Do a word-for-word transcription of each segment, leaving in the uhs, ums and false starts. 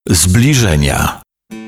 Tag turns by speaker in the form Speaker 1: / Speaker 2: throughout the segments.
Speaker 1: Zbliżenia.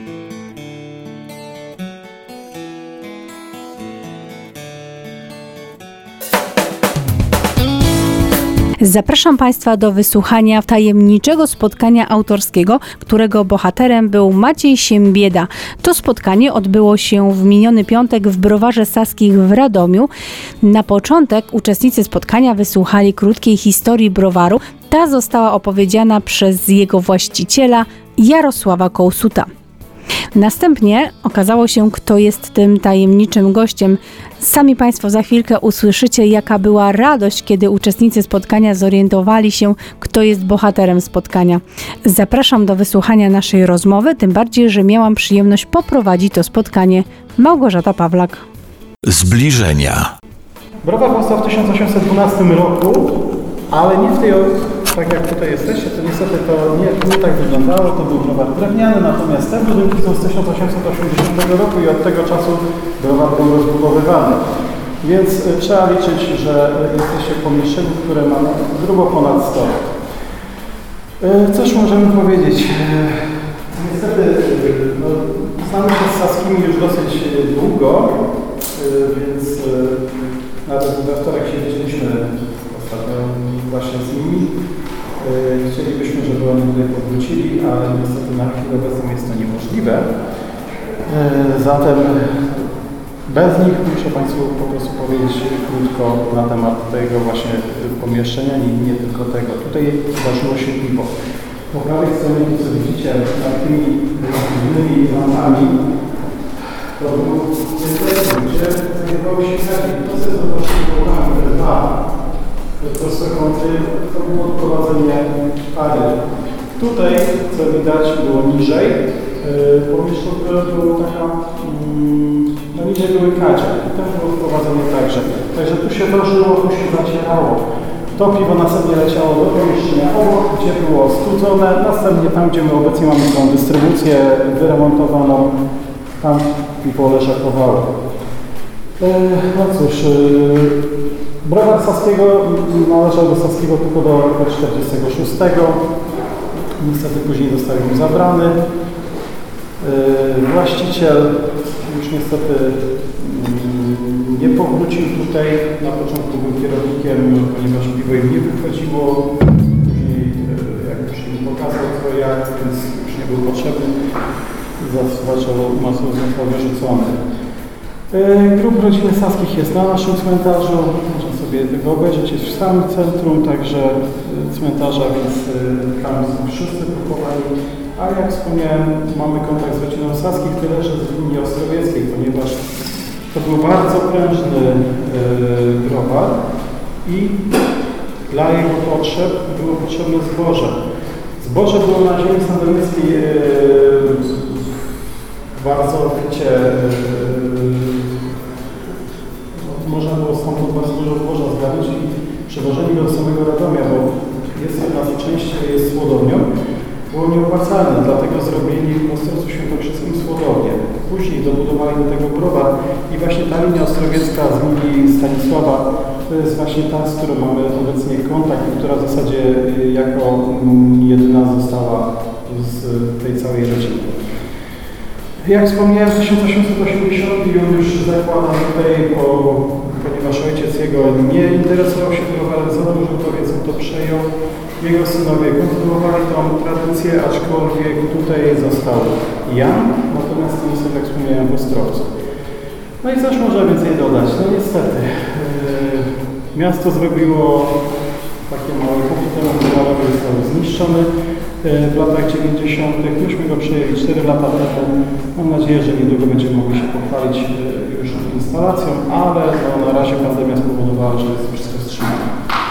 Speaker 2: Zapraszam Państwa do wysłuchania tajemniczego spotkania autorskiego, którego bohaterem był Maciej Siembieda. To spotkanie odbyło się w miniony piątek w Browarze Saskich w Radomiu. Na początek uczestnicy spotkania wysłuchali krótkiej historii browaru. Ta została opowiedziana przez jego właściciela Jarosława Kołsuta. Następnie okazało się, kto jest tym tajemniczym gościem. Sami Państwo za chwilkę usłyszycie, jaka była radość, kiedy uczestnicy spotkania zorientowali się, kto jest bohaterem spotkania. Zapraszam do wysłuchania naszej rozmowy, tym bardziej, że miałam przyjemność poprowadzić to spotkanie. Małgorzata Pawlak.
Speaker 1: Zbliżenia.
Speaker 3: Browar powstał w tysiąc osiemset dwunastym roku, ale nie w tej, tak jak tutaj jesteście, to niestety to nie, nie tak wyglądało, to był browar drewniany, natomiast te budynki są z tysiąc osiemset osiemdziesiątego roku i od tego czasu browar był rozbudowywany. Więc y, trzeba liczyć, że y, jesteście w pomieszczeniu, które ma grubo ponad sto lat. Y, cóż możemy powiedzieć? Y, niestety y, no, znamy się z Saskimi już dosyć długo, y, więc y, nawet we wtorek się widzieliśmy ostatnio właśnie z nimi. Chcielibyśmy, żeby oni tutaj powrócili, ale niestety na chwilę obecną jest to niemożliwe. Zatem bez nich muszę Państwu po prostu powiedzieć krótko na temat tego właśnie pomieszczenia, nie, nie tylko tego. Tutaj zdarzyło się piwo. Po prawej stronie, co widzicie, nad tymi innymi lampami, to był system, gdzie znajdowały się takie procesy właśnie programy, te dwa prostokąty, to było odprowadzenie pary. Tutaj, co widać, było niżej, pomieszczenie, które było taka, no niżej były kacie, i tam było wprowadzenie także. Także tu się dążyło, tu się zacierało. To piwo następnie leciało do pomieszczenia obok, gdzie było studzone, następnie tam, gdzie my obecnie mamy tą dystrybucję wyremontowaną, tam piwo leżakowało. No cóż, browar Saskiego należał do Saskiego tylko do roku czterdziestego szóstego. Niestety później został mu zabrany. Właściciel już niestety nie powrócił tutaj. Na początku był kierownikiem, ponieważ piwo im nie wychodziło. Później jak już im pokazał co jak, więc już nie był potrzebny. Zaczął masowo został wyrzucony. Grób rodziny Saskich jest na naszym cmentarzu, można sobie tego obejrzeć, jest w samym centrum, także cmentarza, więc tam są wszyscy pochowani. A jak wspomniałem, mamy kontakt z rodziną Saskich, tyle że z linii ostrowieckiej, ponieważ to był bardzo prężny browar i dla jego potrzeb było potrzebne zboże. Zboże było na ziemi sandomierskiej bardzo wiecie, można było stamtąd bardzo dużo zboża zgarnąć i przewożenie go do samego Radomia, bo jest jedna z części, jest słodownią, było nieopłacalne, dlatego zrobili w Ostrowcu Świętokrzyskim słodownię. Później dobudowali do tego browar i właśnie ta linia ostrowiecka z linii Stanisława to jest właśnie ta, z którą mamy obecnie kontakt i która w zasadzie jako jedyna została z tej całej rodziny. Jak wspomniałem, w tysiąc osiemset osiemdziesiątym już zakłada tutaj, bo, ponieważ ojciec jego nie interesował się browarem za dużo, to więc on to przejął. Jego synowie kontynuowali tą tradycję, aczkolwiek tutaj został Jan, natomiast to jest, jak wspomniałem, w Ostrowcu. No i coś można więcej dodać. No niestety, yy, miasto zrobiło takie małe komputery, które zostały zniszczone w latach dziewięćdziesiątych. Myśmy go przejęli cztery lata temu. Mam nadzieję, że niedługo będziemy mogli się pochwalić już instalacją, ale no, na razie pandemia spowodowała, że jest wszystko wstrzymane.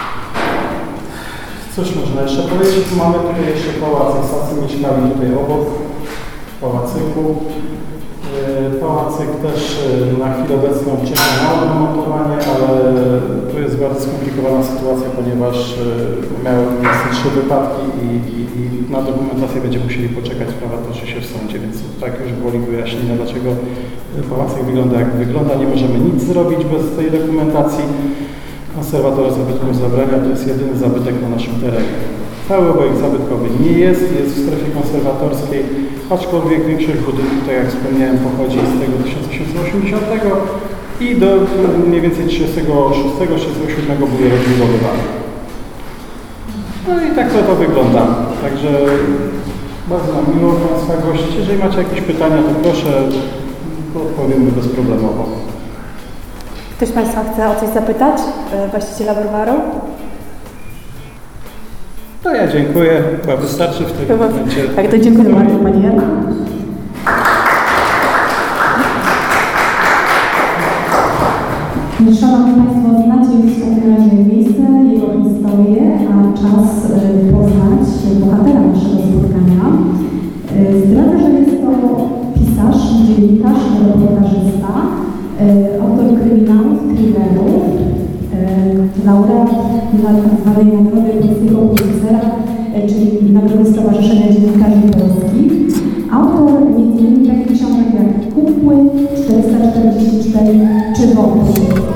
Speaker 3: Cóż można jeszcze powiedzieć? Mamy tutaj jeszcze pałacyk. Sasy mieszkali tutaj obok w pałacyku. Pałacyk też na chwilę obecną czeka na odremontowanie, ale tu jest bardzo skomplikowana sytuacja, ponieważ miały miejsce trzy wypadki i, i, i na dokumentację będziemy musieli poczekać. Sprawa toczy się w sądzie, więc tak już woli wyjaśnienia, dlaczego pałacyk wygląda jak wygląda. Nie możemy nic zrobić bez tej dokumentacji. Konserwator zabytków zabrania to jest jedyny zabytek na naszym terenie. Cały obojek zabytkowy nie jest, jest w strefie konserwatorskiej, aczkolwiek większość budynków, tak jak wspomniałem, pochodzi z tego tysiąc osiemset osiemdziesiątego i do mniej więcej trzydziestego szóstego trzydziestego siódmego były rozbudowywane. No i tak to, to wygląda. Także bardzo nam miło Państwa gościć. Jeżeli macie jakieś pytania, to proszę, odpowiemy bezproblemowo.
Speaker 2: Ktoś z Państwa chce o coś zapytać? Właściciela browaru?
Speaker 3: To ja dziękuję. Chyba wystarczy w tym momencie.
Speaker 2: Tak, to dziękuję bardzo Pani Jana.
Speaker 4: Szanowni Państwo, znacie już w takim razie miejsce, jego historię, a czas y, poznać bohatera naszego spotkania. Y, Zdradzę, że jest to pisarz, dziennikarz, reportażysta, y, autor kryminałów, thrillerów, y, laureat tzw. Nagrody Polskiego Producera, y, czyli Nagrody Stowarzyszenia Dziennikarzy Polskich. Autor między innymi takich książek jak Kukły, czterysta czterdzieści cztery czy Wątki.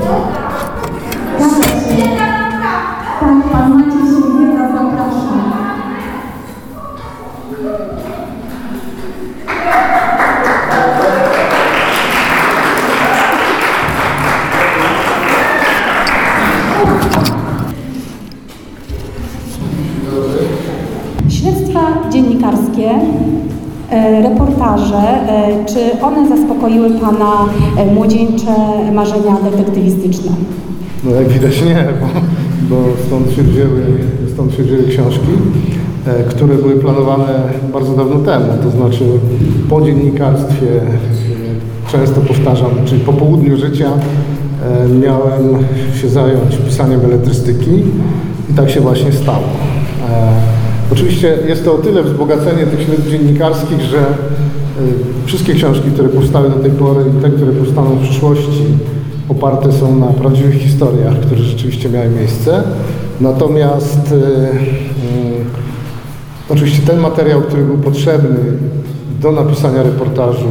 Speaker 4: Tak, pan Maciej Sienkiewicz zapraszam.
Speaker 2: Śledztwa dziennikarskie, e, reportaże, e, czy one zaspokoiły Pana e, młodzieńcze marzenia detektywistyczne?
Speaker 3: No jak widać nie, bo, bo stąd, się wzięły, stąd się wzięły książki, e, które były planowane bardzo dawno temu, to znaczy po dziennikarstwie, e, często powtarzam, czyli po południu życia e, miałem się zająć pisaniem beletrystyki i tak się właśnie stało. E, Oczywiście jest to o tyle wzbogacenie tych śledztw dziennikarskich, że y, wszystkie książki, które powstały do tej pory i te, które powstaną w przyszłości, oparte są na prawdziwych historiach, które rzeczywiście miały miejsce. Natomiast y, y, oczywiście ten materiał, który był potrzebny do napisania reportażu,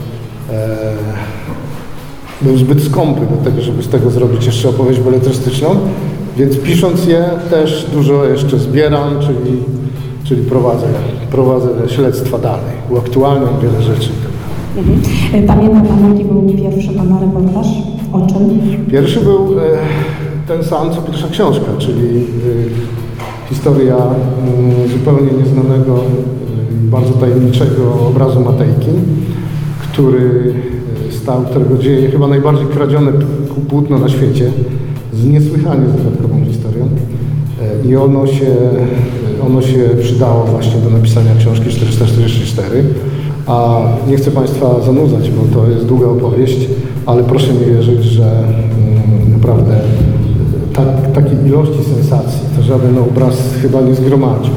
Speaker 3: y, był zbyt skąpy do tego, żeby z tego zrobić jeszcze opowieść beletrystyczną, więc pisząc je też dużo jeszcze zbieram, czyli Czyli prowadzę, prowadzę śledztwa dalej, uaktualniam wiele rzeczy.
Speaker 2: Mhm. Pamięta Pan, jaki był pierwszy Pana reportaż? O czym?
Speaker 3: Pierwszy był e, ten sam, co pierwsza książka, czyli e, historia e, zupełnie nieznanego, e, bardzo tajemniczego obrazu Matejki, który stał, którego dzieje chyba najbardziej kradzione płótno na świecie, z niesłychanie zagadkową historią. I ono się, ono się przydało właśnie do napisania książki czterysta czterdzieści cztery. A nie chcę Państwa zanudzać, bo to jest długa opowieść, ale proszę mi wierzyć, że mm, naprawdę tak, takiej ilości sensacji to żaden obraz chyba nie zgromadził.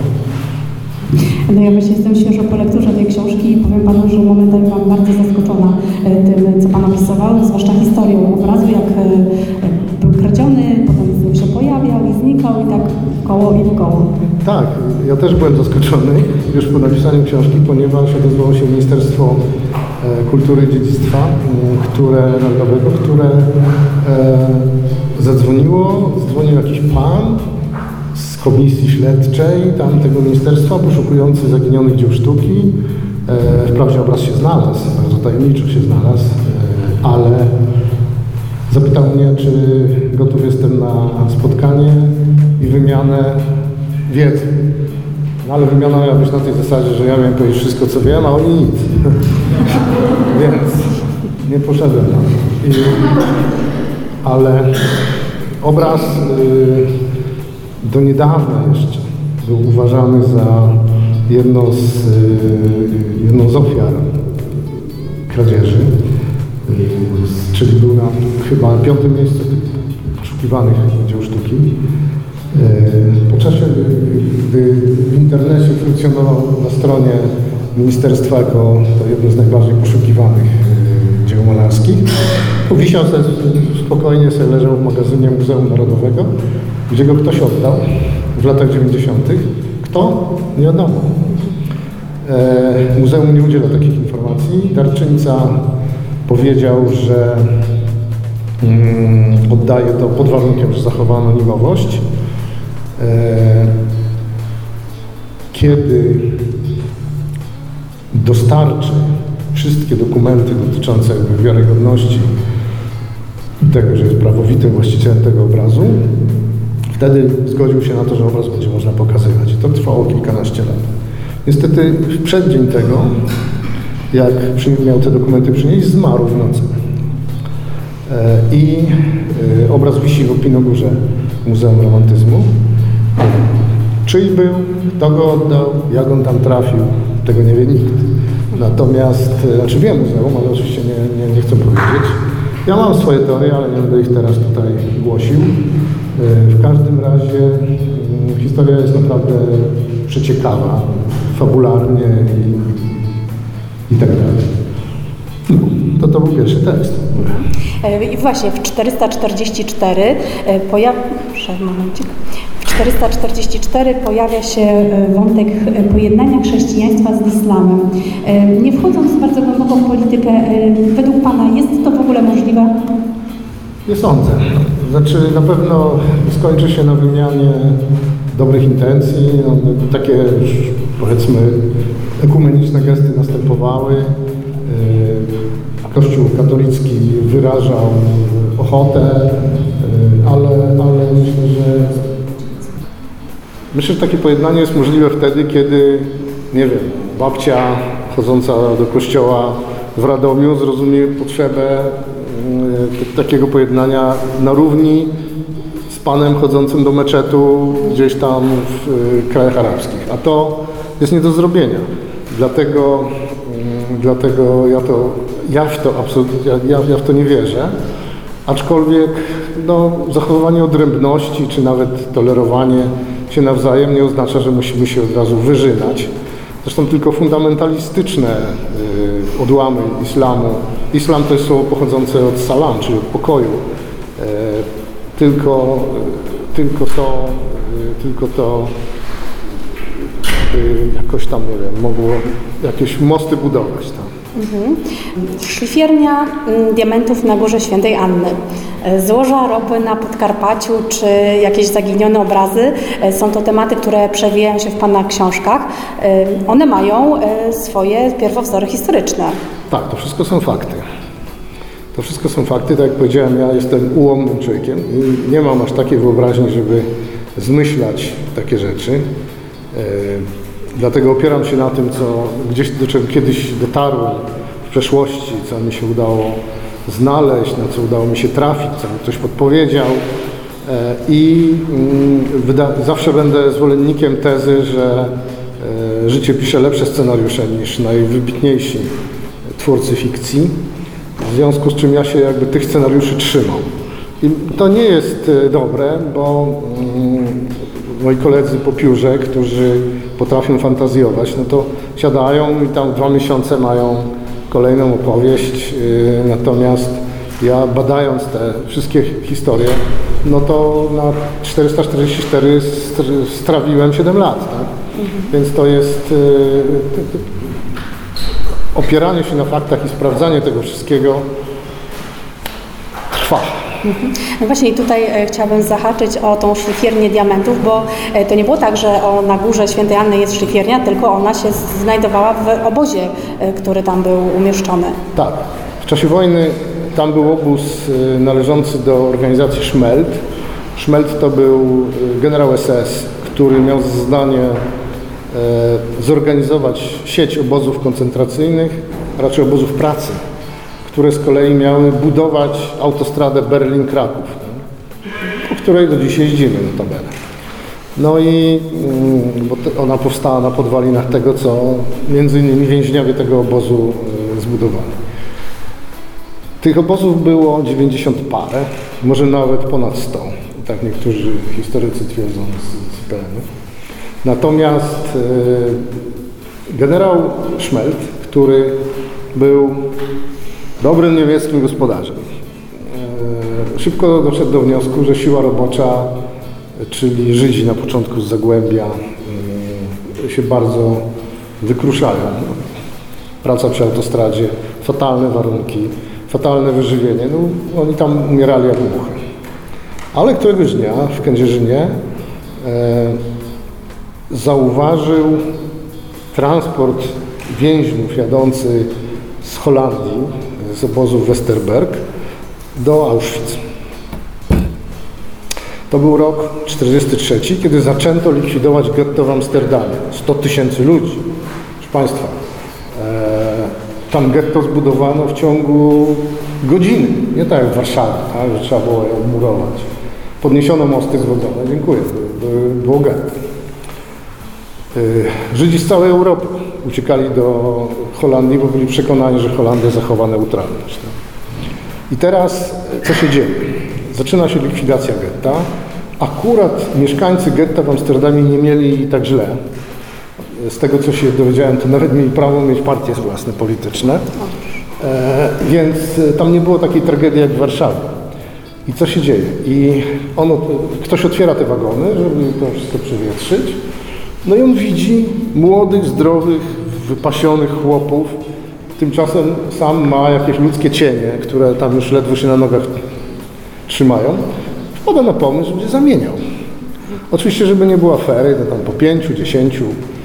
Speaker 2: No ja właśnie jestem świeżo po lekturze tej książki i powiem Panu, że momentami byłam bardzo zaskoczona tym, co Pan opisywał, zwłaszcza historią obrazu, jak był kradziony, potem się pojawiał i znikał i tak w koło i w koło.
Speaker 3: Tak, ja też byłem zaskoczony już po napisaniu książki, ponieważ odezwało się Ministerstwo Kultury i Dziedzictwa które, Narodowego, które e, zadzwoniło, zadzwonił jakiś pan z komisji śledczej tamtego ministerstwa poszukujący zaginionych dzieł sztuki. E, wprawdzie obraz się znalazł, bardzo tajemniczo się znalazł, e, ale zapytał mnie, czy gotów jestem na spotkanie i wymianę wiedzy. No, ale wymiana miała być na tej zasadzie, że ja miałem powiedzieć wszystko, co wiem, a oni nic. Więc nie poszedłem na to. I, ale obraz y, do niedawna jeszcze był uważany za jedno z, y, jedną z ofiar kradzieży. Czyli był na chyba na piątym miejscu poszukiwanych dzieł sztuki. Po czasie, gdy w internecie funkcjonował na stronie ministerstwa jako to jedno z najbardziej poszukiwanych dzieł malarskich, wisiał sobie spokojnie, sobie leżał w magazynie Muzeum Narodowego, gdzie go ktoś oddał w latach dziewięćdziesiątych. Kto? Nie wiadomo. Muzeum nie udziela takich informacji. Darczyńca powiedział, że mm, oddaje to pod warunkiem, że zachowa anonimowość. E,
Speaker 5: kiedy dostarczy wszystkie dokumenty dotyczące jakby wiarygodności tego, że jest prawowitym właścicielem tego obrazu, wtedy zgodził się na to, że obraz będzie można pokazywać. To trwało kilkanaście lat. Niestety w przeddzień tego, jak miał te dokumenty przynieść, zmarł w nocy. I obraz wisi w Opinogórze Muzeum Romantyzmu. Czyj był, kto go oddał, jak on tam trafił, tego nie wie nikt. Natomiast, znaczy wiem muzeum, ale oczywiście nie, nie, nie chcę powiedzieć. Ja mam swoje teorie, ale nie będę ich teraz tutaj głosił. W każdym razie historia jest naprawdę przeciekawa, fabularnie i, i tak dalej. No, to to był pierwszy tekst.
Speaker 2: I właśnie w czterysta czterdzieści cztery pojawia... momencik. W czterysta czterdzieści cztery pojawia się wątek pojednania chrześcijaństwa z islamem. Nie wchodząc bardzo głęboko w politykę, według Pana jest to w ogóle możliwe?
Speaker 5: Nie sądzę. Znaczy na pewno skończy się na wymianie dobrych intencji. No, takie już powiedzmy ekumeniczne gesty następowały. Kościół katolicki wyrażał ochotę, ale, ale myślę, że myślę, że takie pojednanie jest możliwe wtedy, kiedy, nie wiem, babcia chodząca do kościoła w Radomiu zrozumie potrzebę takiego pojednania na równi z panem chodzącym do meczetu gdzieś tam w krajach arabskich. A to jest nie do zrobienia. Dlatego, dlatego ja, to, ja, w to absolutnie, ja, ja w to nie wierzę. Aczkolwiek no, zachowywanie odrębności, czy nawet tolerowanie się nawzajem nie oznacza, że musimy się od razu wyżynać. Zresztą tylko fundamentalistyczne y, odłamy islamu. Islam to jest słowo pochodzące od salam, czyli od pokoju. Y, tylko, y, tylko to, y, tylko to y, jakoś tam, nie wiem, mogło jakieś mosty budować tam.
Speaker 2: Mhm. Szlifiernia diamentów na Górze Świętej Anny, złoża ropy na Podkarpaciu, czy jakieś zaginione obrazy. Są to tematy, które przewijają się w Pana książkach. One mają swoje pierwowzory historyczne.
Speaker 5: Tak, to wszystko są fakty. To wszystko są fakty. Tak jak powiedziałem, ja jestem ułomnym człowiekiem i nie mam aż takiej wyobraźni, żeby zmyślać takie rzeczy. Dlatego opieram się na tym, co gdzieś do czego kiedyś dotarłem w przeszłości, co mi się udało znaleźć, na co udało mi się trafić, co mi ktoś podpowiedział. I zawsze będę zwolennikiem tezy, że życie pisze lepsze scenariusze niż najwybitniejsi twórcy fikcji. W związku z czym ja się jakby tych scenariuszy trzymam. I to nie jest dobre, bo moi koledzy po piórze, którzy potrafią fantazjować, no to siadają i tam dwa miesiące mają kolejną opowieść, yy, natomiast ja badając te wszystkie historie, no to na czterysta czterdzieści cztery strawiłem siedem lat, tak? Mhm. Więc to jest yy, opieranie się na faktach i sprawdzanie tego wszystkiego trwa.
Speaker 2: No właśnie i tutaj e, chciałabym zahaczyć o tą szlifiernię diamentów, bo e, to nie było tak, że o, na Górze Świętej Anny jest szlifiernia, tylko ona się znajdowała w obozie, e, który tam był umieszczony.
Speaker 5: Tak. W czasie wojny tam był obóz e, należący do organizacji Szmelt. Szmelt to był generał S S, który miał za zadanie e, zorganizować sieć obozów koncentracyjnych, raczej obozów pracy, które z kolei miały budować autostradę Berlin-Kraków, po której do dziś jeździmy notabene. No i bo ona powstała na podwalinach tego, co między innymi więźniowie tego obozu zbudowali. Tych obozów było dziewięćdziesiąt parę, może nawet ponad sto. Tak niektórzy historycy twierdzą z, z P R L-u. Natomiast generał Szmelt, który był dobrym niemieckim gospodarzem, szybko doszedł do wniosku, że siła robocza, czyli Żydzi na początku z Zagłębia, się bardzo wykruszają. Praca przy autostradzie, fatalne warunki, fatalne wyżywienie. No, oni tam umierali jak muchy. Ale któregoś dnia w Kędzierzynie zauważył transport więźniów jadący z Holandii, z obozu Westerberg do Auschwitz. To był rok tysiąc dziewięćset czterdziesty trzeci, kiedy zaczęto likwidować getto w Amsterdamie. sto tysięcy ludzi. Proszę Państwa, e, tam getto zbudowano w ciągu godziny, nie tak jak w Warszawie, tak, że trzeba było je odmurować. Podniesiono mosty zwodzone, dziękuję, było getto. Żydzi z całej Europy uciekali do Holandii, bo byli przekonani, że Holandia zachowa neutralność. I teraz co się dzieje? Zaczyna się likwidacja getta. Akurat mieszkańcy getta w Amsterdamie nie mieli tak źle. Z tego, co się dowiedziałem, to nawet mieli prawo mieć partie własne polityczne. E, więc tam nie było takiej tragedii jak w Warszawie. I co się dzieje? I ono, ktoś otwiera te wagony, żeby to wszystko przewietrzyć. No i on widzi młodych, zdrowych, wypasionych chłopów. Tymczasem sam ma jakieś ludzkie cienie, które tam już ledwo się na nogach trzymają. Wpada na pomysł, żeby zamieniał. Oczywiście, żeby nie było afery, to tam po pięciu, dziesięciu,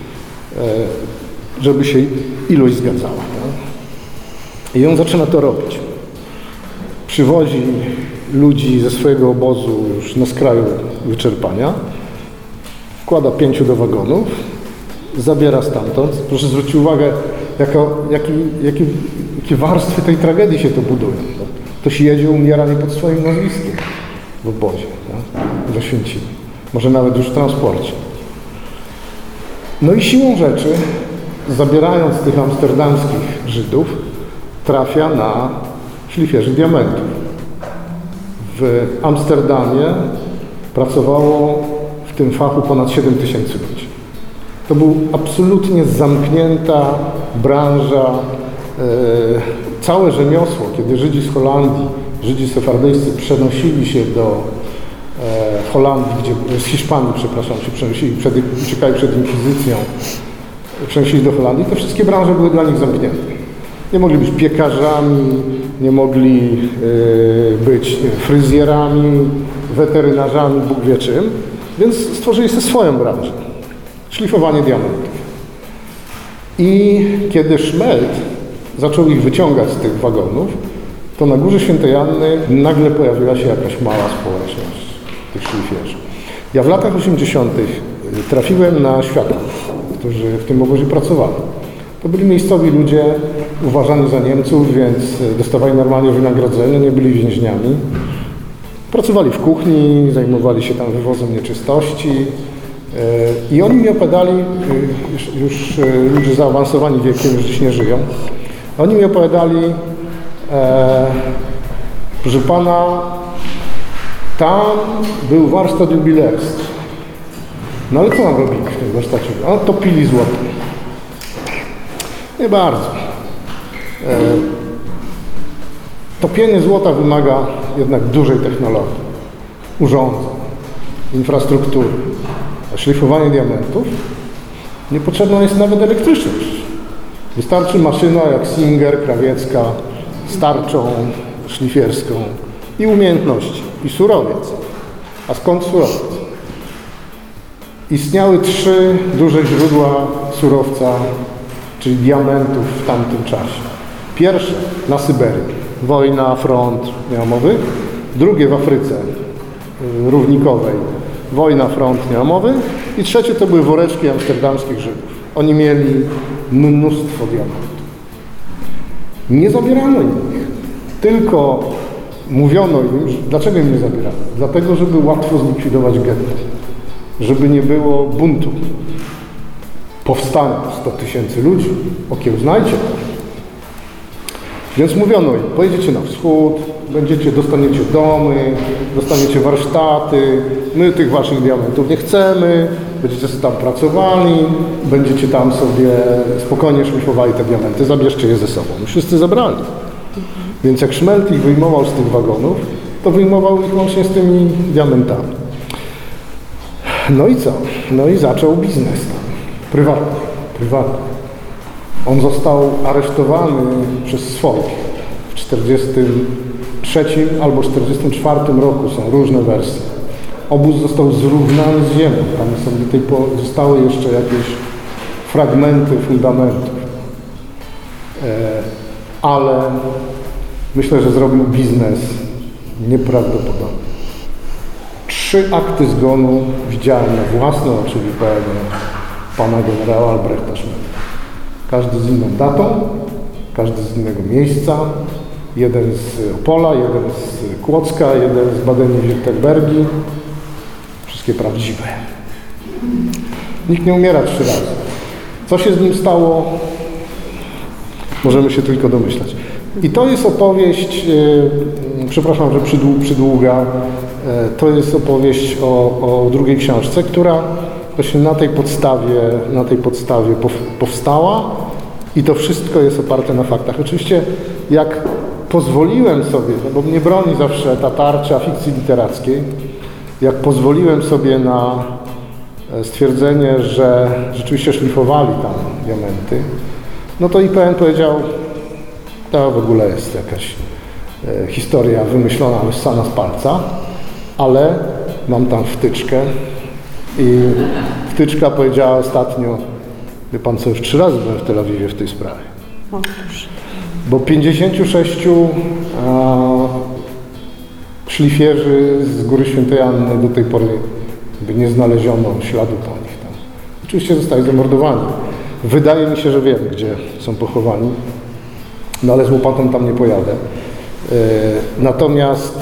Speaker 5: żeby się ilość zgadzała. Nie? I on zaczyna to robić. Przywozi ludzi ze swojego obozu już na skraju wyczerpania, wkłada pięciu do wagonów, zabiera stamtąd. Proszę zwrócić uwagę, jako, jaki, jaki, jakie warstwy tej tragedii się to budują. Ktoś jedzie, umiera nie pod swoim nazwiskiem w obozie, tak? We Święcimiu. Może nawet już w transporcie. No i siłą rzeczy, zabierając tych amsterdamskich Żydów, trafia na szlifierzy diamentów. W Amsterdamie pracowało w tym fachu ponad siedem tysięcy ludzi. To był absolutnie zamknięta branża, e, całe rzemiosło, kiedy Żydzi z Holandii, Żydzi sefardyjscy przenosili się do e, Holandii, gdzie, z Hiszpanii, przepraszam, się przenosili, przed, uciekali przed inkwizycją, przenosili do Holandii, to wszystkie branże były dla nich zamknięte. Nie mogli być piekarzami, nie mogli e, być fryzjerami, weterynarzami, Bóg wie czym, więc stworzyli sobie swoją branżę. Szlifowanie diamentów. I kiedy Szmelt zaczął ich wyciągać z tych wagonów, to na Górze Świętej Anny nagle pojawiła się jakaś mała społeczność tych szlifierzy. Ja w latach osiemdziesiątych trafiłem na świadków, którzy w tym obozie pracowali. To byli miejscowi ludzie uważani za Niemców, więc dostawali normalnie wynagrodzenie, nie byli więźniami. Pracowali w kuchni, zajmowali się tam wywozem nieczystości. I oni mi opowiadali, już, już ludzie zaawansowani wiekiem, już dziś nie żyją, oni mi opowiadali, e, że pana, tam był warsztat jubilerski. No ale co nam robili w tym warsztacie? A topili złoto. Nie bardzo. E, topienie złota wymaga jednak dużej technologii, urządzeń, infrastruktury. A szlifowanie diamentów niepotrzebna jest nawet elektryczność. Wystarczy maszyna jak Singer, krawiecka, z tarczą szlifierską i umiejętności, i surowiec. A skąd surowiec? Istniały trzy duże źródła surowca, czyli diamentów w tamtym czasie. Pierwsze na Syberii, wojna, front, nie ma mowy. Drugie w Afryce równikowej, wojna, front, nie ma mowy. I trzecie to były woreczki amsterdamskich Żydów. Oni mieli mnóstwo diamentów. Nie zabierano im ich, tylko mówiono im, że dlaczego im nie zabierano? Dlatego, żeby łatwo zlikwidować getto, żeby nie było buntu. Powstanie sto tysięcy ludzi, okiełznajcie to. Więc mówiono im, pojedziecie na wschód, będziecie, dostaniecie domy, dostaniecie warsztaty, my tych waszych diamentów nie chcemy, będziecie sobie tam pracowali, będziecie tam sobie spokojnie szlifowali te diamenty, zabierzcie je ze sobą. I wszyscy zabrali. Więc jak Szmelt ich wyjmował z tych wagonów, to wyjmował ich łącznie z tymi diamentami. No i co? No i zaczął biznes tam. Prywatny. Prywatny. On został aresztowany przez swoich w czterdziestym trzecim albo czterdziestym czwartym roku, są różne wersje. obóz został zrównany z ziemią. Tam są do tej pory, zostały jeszcze jakieś fragmenty fundamentów. Ale myślę, że zrobił biznes nieprawdopodobny. Trzy akty zgonu widziałem na własne oczy w I P N pana generała Albrechta Schmidta. Każdy z inną datą, każdy z innego miejsca. Jeden z Opola, jeden z Kłodzka, jeden z Badeni-Württembergi. Wszystkie prawdziwe. Nikt nie umiera trzy razy. Co się z nim stało? Możemy się tylko domyślać. I to jest opowieść, e, przepraszam, że przydłu, przydługa, e, to jest opowieść o, o drugiej książce, która właśnie na tej podstawie, na tej podstawie pow, powstała i to wszystko jest oparte na faktach. Oczywiście jak pozwoliłem sobie, no bo mnie broni zawsze ta tarcza fikcji literackiej, jak pozwoliłem sobie na stwierdzenie, że rzeczywiście szlifowali tam diamenty, no to I P N powiedział, to w ogóle jest jakaś e, historia wymyślona, wyssana z palca, ale mam tam wtyczkę i wtyczka powiedziała ostatnio, wie pan co, już trzy razy byłem w Tel Awiwie w tej sprawie.
Speaker 2: O, proszę.
Speaker 5: Bo pięćdziesięciu sześciu a, szlifierzy z Góry Świętej Anny do tej pory by nie znaleziono śladu po nich tam. Oczywiście zostali zamordowani. Wydaje mi się, że wiem, gdzie są pochowani, no ale z łopatą tam nie pojadę. Yy, natomiast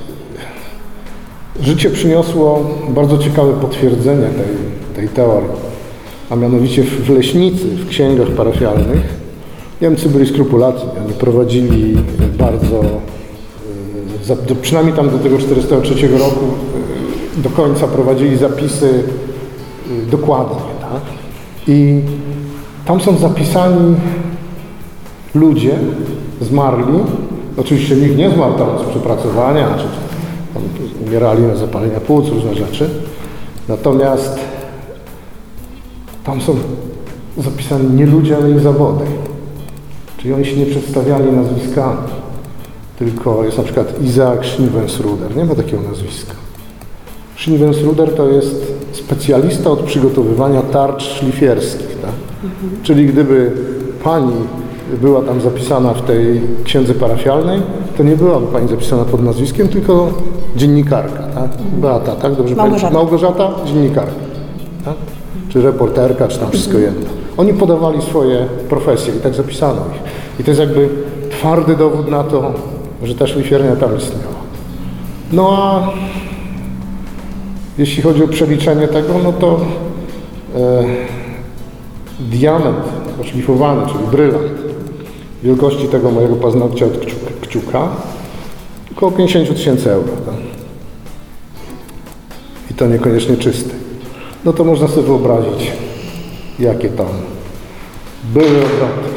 Speaker 5: życie przyniosło bardzo ciekawe potwierdzenie tej, tej teorii, a mianowicie w Leśnicy, w księgach parafialnych, Niemcy byli skrupulatni, oni prowadzili bardzo, yy, za, do, przynajmniej tam do tego czterysta trzeciego roku, yy, do końca prowadzili zapisy yy, dokładnie, tak? I tam są zapisani ludzie zmarli, oczywiście nikt nie zmarł tam z przepracowania, czy tam umierali na zapalenia płuc, różne rzeczy, natomiast tam są zapisani nie ludzie, ale ich zawody. Czyli oni się nie przedstawiali nazwiskami, tylko jest na przykład Izaak Schniewensruder, nie ma takiego nazwiska. Schniewensruder to jest specjalista od przygotowywania tarcz szlifierskich, tak? Mhm. Czyli gdyby pani była tam zapisana w tej księdze parafialnej, to nie byłaby pani zapisana pod nazwiskiem, tylko dziennikarka, tak? Beata, tak? Dobrze
Speaker 2: Małgorzata.
Speaker 5: Małgorzata, dziennikarka, tak? Czy reporterka, czy tam wszystko jedno. Oni podawali swoje profesje i tak zapisano ich. I to jest jakby twardy dowód na to, że ta szlifiernia tam istniała. No a jeśli chodzi o przeliczenie tego, no to e, diament oszlifowany, czyli brylant, wielkości tego mojego paznokcia od kciuka, kciuka około pięćdziesiąt tysięcy euro. Tak? I to niekoniecznie czysty. No to można sobie wyobrazić, jakie tam były obroty.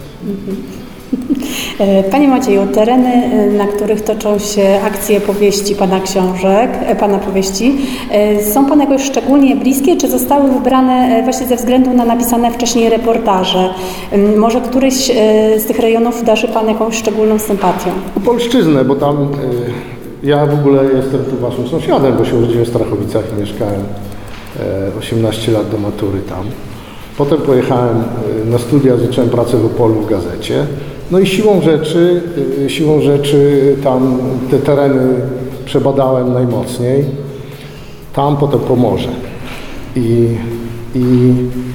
Speaker 2: Panie Macieju, tereny, na których toczą się akcje powieści Pana książek, Pana powieści, są Panu jakoś szczególnie bliskie, czy zostały wybrane właśnie ze względu na napisane wcześniej reportaże? Może któryś z tych rejonów darzy Pan jakąś szczególną sympatią?
Speaker 5: Opolszczyznę, bo tam y, ja w ogóle jestem tu Waszym sąsiadem, bo się urodziłem w Strachowicach i mieszkałem y, osiemnaście lat do matury tam. Potem pojechałem na studia, zacząłem pracę w Opolu w gazecie. No i siłą rzeczy, siłą rzeczy tam te tereny przebadałem najmocniej. Tam, potem Pomorze. I, i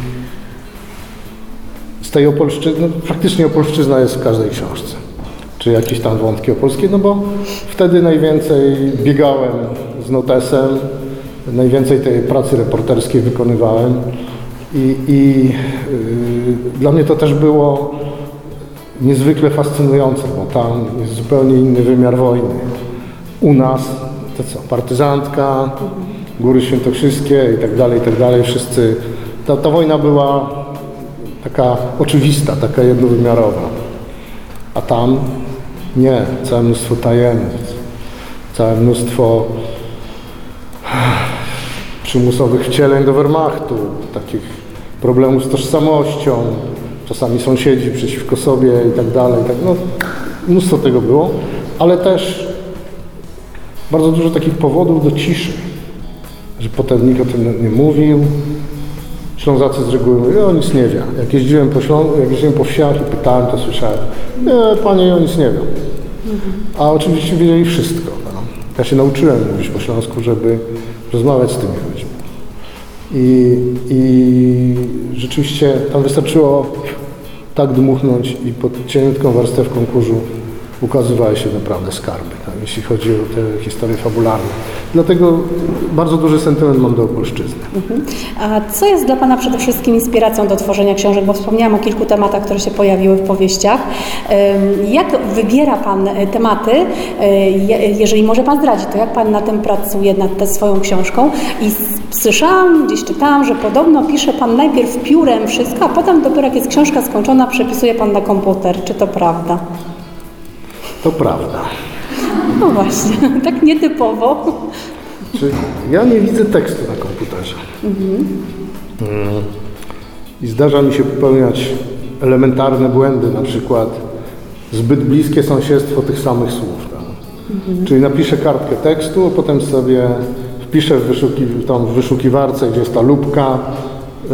Speaker 5: z tej Opolszczyzny, no praktycznie Opolszczyzna jest w każdej książce. Czy jakieś tam wątki opolskie, no bo wtedy najwięcej biegałem z notesem, najwięcej tej pracy reporterskiej wykonywałem. I, i yy, dla mnie to też było niezwykle fascynujące, bo tam jest zupełnie inny wymiar wojny. U nas to co, partyzantka, Góry Świętokrzyskie i tak dalej, i tak dalej, wszyscy, ta, ta wojna była taka oczywista, taka jednowymiarowa, a tam nie, całe mnóstwo tajemnic, całe mnóstwo przymusowych wcieleń do Wehrmachtu, takich problemów z tożsamością, czasami sąsiedzi przeciwko sobie i tak dalej, tak, no, mnóstwo tego było, ale też bardzo dużo takich powodów do ciszy, że potem nikt o tym nie mówił. Ślązacy z reguły mówią, o nic nie wie. Jak jeździłem po Śląsku, jak jeździłem po wsiach i pytałem, to słyszałem, nie, panie, o nic nie wiem. A oczywiście wiedzieli wszystko. No. Ja się nauczyłem mówić po śląsku, żeby rozmawiać z tymi ludźmi. I, i rzeczywiście tam wystarczyło tak dmuchnąć i pod cieniutką warstewką kurzu ukazywały się naprawdę skarby, tak, jeśli chodzi o te historie fabularne. Dlatego bardzo duży sentyment mam do Opolszczyzny.
Speaker 2: Mhm. A co jest dla Pana przede wszystkim inspiracją do tworzenia książek? Bo wspomniałam o kilku tematach, które się pojawiły w powieściach. Jak wybiera Pan tematy? Jeżeli może Pan zdradzić, to jak Pan na tym pracuje, nad tę swoją książką? I słyszałam, gdzieś czytałam, że podobno pisze Pan najpierw piórem wszystko, a potem dopiero jak jest książka skończona, przepisuje Pan na komputer. Czy to prawda?
Speaker 5: To prawda.
Speaker 2: No właśnie, tak nietypowo.
Speaker 5: Czy ja nie widzę tekstu na komputerze. Mhm. I zdarza mi się popełniać elementarne błędy, na przykład zbyt bliskie sąsiedztwo tych samych słów. Tak? Mhm. Czyli napiszę kartkę tekstu, a potem sobie wpiszę w, wyszuki, tam w wyszukiwarce, gdzie jest ta lupka, e,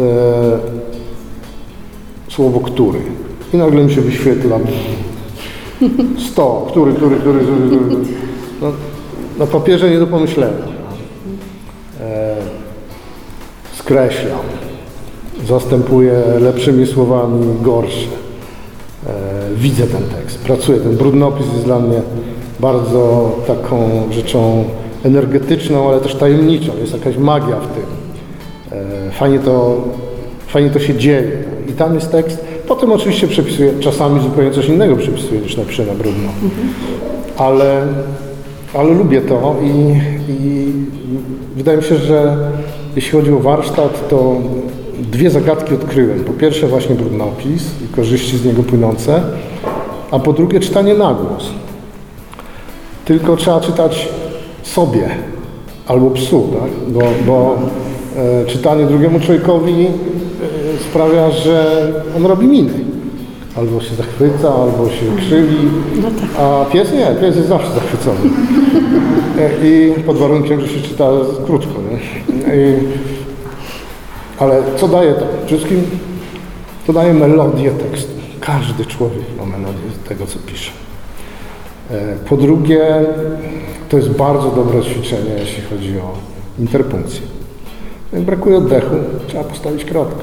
Speaker 5: słowo który. I nagle mi się wyświetla sto, który, który, który, który, który. No, na papierze nie do pomyślenia. E, skreślam, zastępuję lepszymi słowami gorsze. E, widzę ten tekst, pracuję. Ten brudnopis jest dla mnie bardzo taką rzeczą energetyczną, ale też tajemniczą. Jest jakaś magia w tym. E, fajnie to, fajnie to się dzieje. I tam jest tekst. Potem oczywiście przepisuję, czasami zupełnie coś innego przepisuję, niż napiszę na brudno. Mhm. Ale, ale lubię to i, i wydaje mi się, że jeśli chodzi o warsztat, to dwie zagadki odkryłem. Po pierwsze właśnie brudnopis i korzyści z niego płynące, a po drugie czytanie na głos. Tylko trzeba czytać sobie albo psu, tak? Bo, bo e, czytanie drugiemu człowiekowi sprawia, że on robi miny. Albo się zachwyca, albo się krzywi. No tak. A pies nie, pies jest zawsze zachwycony. I pod warunkiem, że się czyta krótko. Nie? I, ale co daje to? Przede wszystkim to daje melodię tekstu. Każdy człowiek ma melodię tego, co pisze. Po drugie, to jest bardzo dobre ćwiczenie, jeśli chodzi o interpunkcję. Jak brakuje oddechu, trzeba postawić kropkę.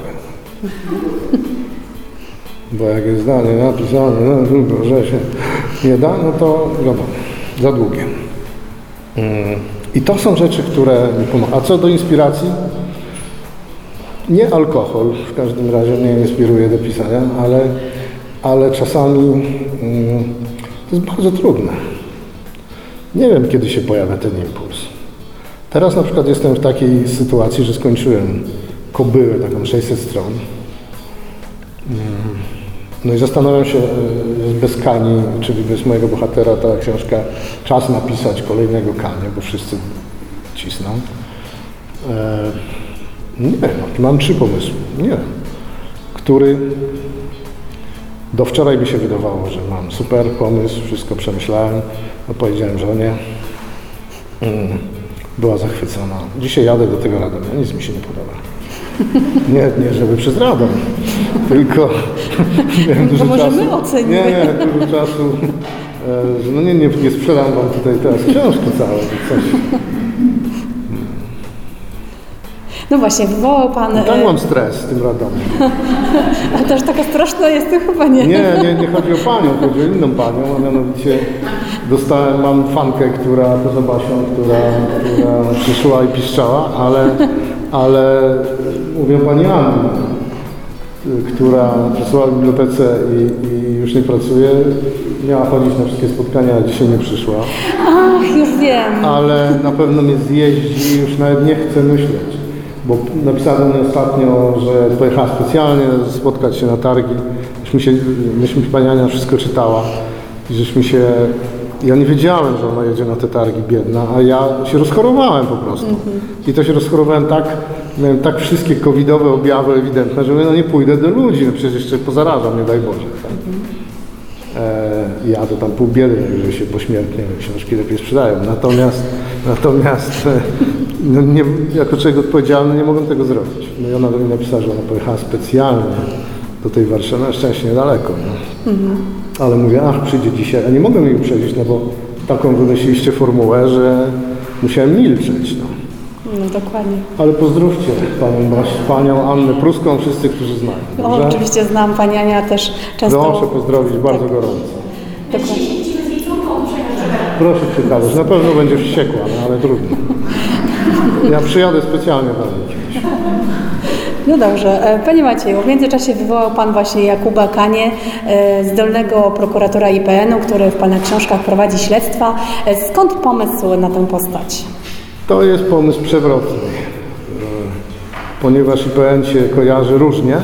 Speaker 5: Bo jak jest zdanie napisane, no tylko, że się nie da, no to wiadomo, za długie. I to są rzeczy, które mi pomagają. A co do inspiracji? Nie alkohol, w każdym razie mnie inspiruje do pisania, ale, ale czasami to jest bardzo trudne. Nie wiem, kiedy się pojawia ten impuls. Teraz na przykład jestem w takiej sytuacji, że skończyłem Kobyłę, taką sześćset stron. No i zastanawiam się, bez Kani, czyli bez mojego bohatera, ta książka, czas napisać kolejnego Kania, bo wszyscy cisną. Nie wiem, mam trzy pomysły. Nie wiem, który do wczoraj by się wydawało, że mam super pomysł, wszystko przemyślałem, no powiedziałem żonie. Była zachwycona. Dzisiaj jadę do tego Radomia, nic mi się nie podoba. Nie, nie, żeby przez Radom, tylko miałem dużo
Speaker 2: może
Speaker 5: czasu.
Speaker 2: My ocenimy.
Speaker 5: Nie, nie, dużo czasu. Że no nie, nie, nie sprzedam wam tutaj teraz książki całe, coś.
Speaker 2: No właśnie, wywołał Pan...
Speaker 5: No tak mam stres z tym Radomiem.
Speaker 2: A też taka straszna jest to chyba nie.
Speaker 5: Nie, nie, nie chodzi o panią, chodzi o inną panią, a mianowicie dostałem, mam fankę, która, poza Basią, która, która przyszła i piszczała, ale, ale mówię pani Anny, która pracowała w bibliotece i, i już nie pracuje, miała chodzić na wszystkie spotkania, a dzisiaj nie przyszła.
Speaker 2: Ach, już wiem.
Speaker 5: Ale na pewno mnie zjeździ, już nawet nie chcę myśleć. Bo napisano mi ostatnio, że pojechała specjalnie spotkać się na targi. Myśmy, się, myśmy pani Ania wszystko czytała i żeśmy się... Ja nie wiedziałem, że ona jedzie na te targi, biedna, a ja się rozchorowałem po prostu. Mm-hmm. I to się rozchorowałem tak, miałem tak wszystkie covidowe objawy ewidentne, że no nie pójdę do ludzi, no przecież jeszcze pozarażam, nie daj Boże. Tak? Mm-hmm. E, ja to tam pół biedy, że się pośmiertnie książki lepiej sprzedają. Natomiast, natomiast no nie, jako człowiek odpowiedzialny nie mogłem tego zrobić. No i ona do mnie napisała, że ona pojechała specjalnie do tej Warszawy, na szczęście niedaleko. No. Mhm. Ale mówię, ach, przyjdzie dzisiaj, a nie mogłem jej uprzedzić, no bo taką wymyśliliście formułę, że musiałem milczeć. No.
Speaker 2: No dokładnie.
Speaker 5: Ale pozdrówcie panią, panią Annę Pruską, wszyscy, którzy znają.
Speaker 2: O,
Speaker 5: Dobrze?
Speaker 2: oczywiście znam, pani Ania też często...
Speaker 5: Proszę pozdrowić bardzo
Speaker 2: tak.
Speaker 5: gorąco.
Speaker 2: Dokładnie.
Speaker 5: Proszę przekazać, na pewno będzie wściekła, no, ale trudno. Ja przyjadę specjalnie do niej kiedyś.
Speaker 2: No dobrze. E, Panie Macieju, w międzyczasie wywołał Pan właśnie Jakuba Kanię, e, zdolnego prokuratora I P N-u, który w Pana książkach prowadzi śledztwa. E, Skąd pomysł na tę postać?
Speaker 5: To jest pomysł przewrotny, ponieważ I P N się kojarzy różnie,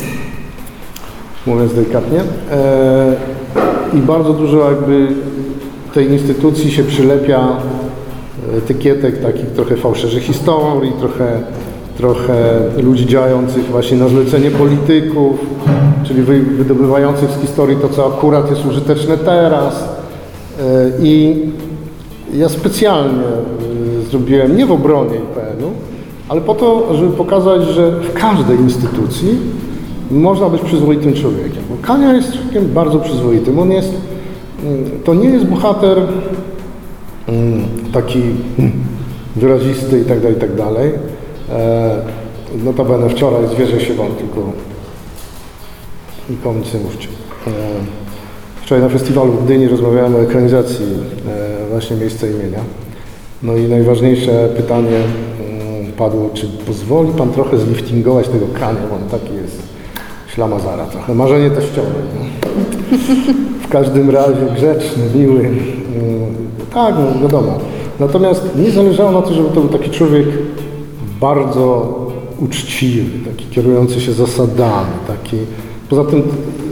Speaker 5: mówiąc delikatnie, e, i bardzo dużo jakby tej instytucji się przylepia etykietek takich trochę fałszerzych historii, trochę, trochę ludzi działających właśnie na zlecenie polityków, czyli wy, wydobywających z historii to, co akurat jest użyteczne teraz. E, I ja specjalnie y, zrobiłem, nie w obronie I P N-u, ale po to, żeby pokazać, że w każdej instytucji można być przyzwoitym człowiekiem. Bo Kania jest człowiekiem bardzo przyzwoitym. On jest, y, to nie jest bohater y, taki y, wyrazisty i tak dalej, i tak dalej. E, notabene wczoraj zwierzę się wam, tylko nikomu nic nie mówcie. E, Wczoraj na festiwalu w Gdyni rozmawiałem o ekranizacji e, właśnie Miejsca imienia. No i najważniejsze pytanie mm, padło, czy pozwoli Pan trochę zliftingować tego Kania, bo on taki jest ślamazara trochę, marzenie teściowe. No. W każdym razie grzeczny, miły. Mm, tak, no wiadomo. Natomiast mi zależało na to, żeby to był taki człowiek bardzo uczciwy, taki kierujący się zasadami, taki... Poza tym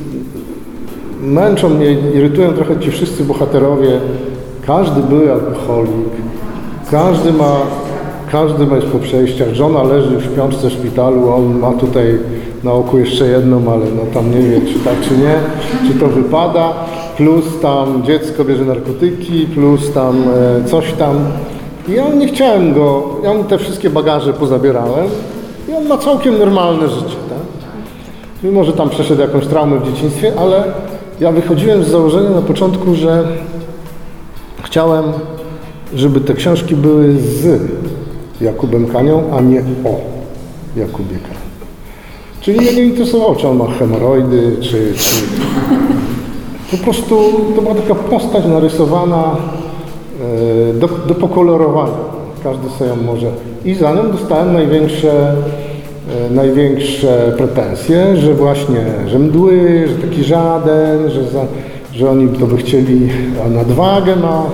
Speaker 5: męczą mnie, irytują trochę ci wszyscy bohaterowie. Każdy były alkoholik, każdy ma, każdy ma już po przejściach. Żona leży w śpiączce w szpitalu, on ma tutaj na oku jeszcze jedną, ale no tam nie wie, czy tak, czy nie, czy to wypada. Plus tam dziecko bierze narkotyki, plus tam e, coś tam. I ja nie chciałem go, ja mu te wszystkie bagaże pozabierałem i on ma całkiem normalne życie, tak? Mimo że tam przeszedł jakąś traumę w dzieciństwie, ale ja wychodziłem z założenia na początku, że chciałem, żeby te książki były z Jakubem Kanią, a nie o Jakubie Kaniu. Czyli mnie nie interesowało, czy on ma hemoroidy, czy, czy... Po prostu to była taka postać narysowana e, do, do pokolorowania. Każdy sobie ją może... I za nią dostałem największe największe pretensje, że właśnie, że mdły, że taki żaden, że, za, że oni to by chcieli, a nadwagę ma,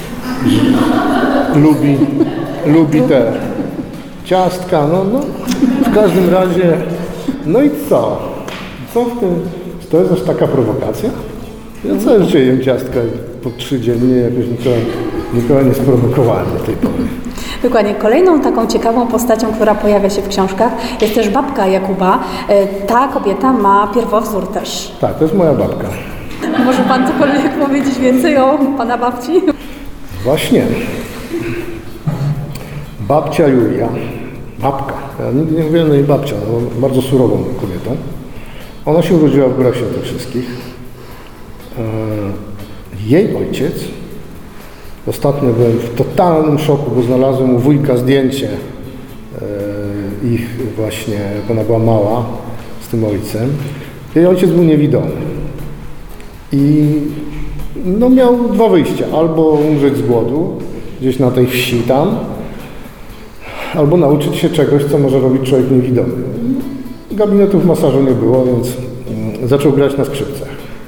Speaker 5: że lubi, lubi te ciastka, no, no w każdym razie, no i co? Co w tym? To jest aż taka prowokacja? Ja całe życie jem ciastka po trzy dziennie, jakoś nikogo, nikogo nie sprowokowałem do tej pory.
Speaker 2: Dokładnie. Kolejną taką ciekawą postacią, która pojawia się w książkach, jest też babka Jakuba. Ta kobieta ma pierwowzór też.
Speaker 5: Tak, to jest moja babka.
Speaker 2: Może Pan cokolwiek powiedzieć więcej o Pana babci?
Speaker 5: Właśnie. Babcia Julia, babka, ja nigdy nie mówiłem na jej babcia, no, bardzo surową kobietą. Ona się urodziła w Górach Świętokrzyskich. Jej ojciec, ostatnio byłem w totalnym szoku, bo znalazłem u wujka zdjęcie ich właśnie, jak ona była mała, z tym ojcem. Jej ojciec był niewidomy. I no, miał dwa wyjścia. Albo umrzeć z głodu, gdzieś na tej wsi tam, albo nauczyć się czegoś, co może robić człowiek niewidomy. Gabinetów masażu nie było, więc zaczął grać na skrzypcach.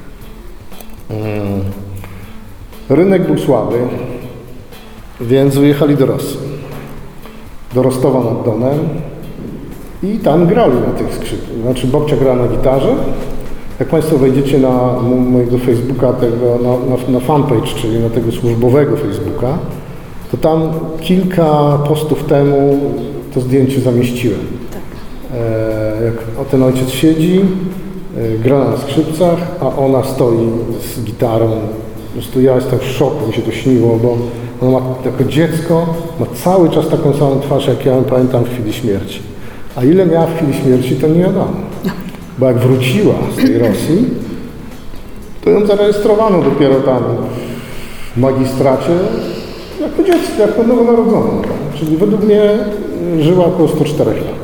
Speaker 5: Rynek był słaby, więc wyjechali do Rosji. Do Rostowa nad Donem i tam grali na tych skrzypcach. Znaczy babcia grała na gitarze. Jak Państwo wejdziecie na mojego Facebooka, tego, na, na, na fanpage, czyli na tego służbowego Facebooka, to tam kilka postów temu to zdjęcie zamieściłem. E, jak ten ojciec siedzi, e, gra na skrzypcach, a ona stoi z gitarą Po prostu ja jestem w szoku, mi się to śniło, bo ona ma jako dziecko, ma cały czas taką samą twarz, jak ja ją pamiętam w chwili śmierci. A ile miała w chwili śmierci, to nie wiadomo. Bo jak wróciła z tej Rosji, to ją zarejestrowano dopiero tam w magistracie jako dziecko, jako nowonarodzoną. Czyli według mnie żyła około sto cztery lat.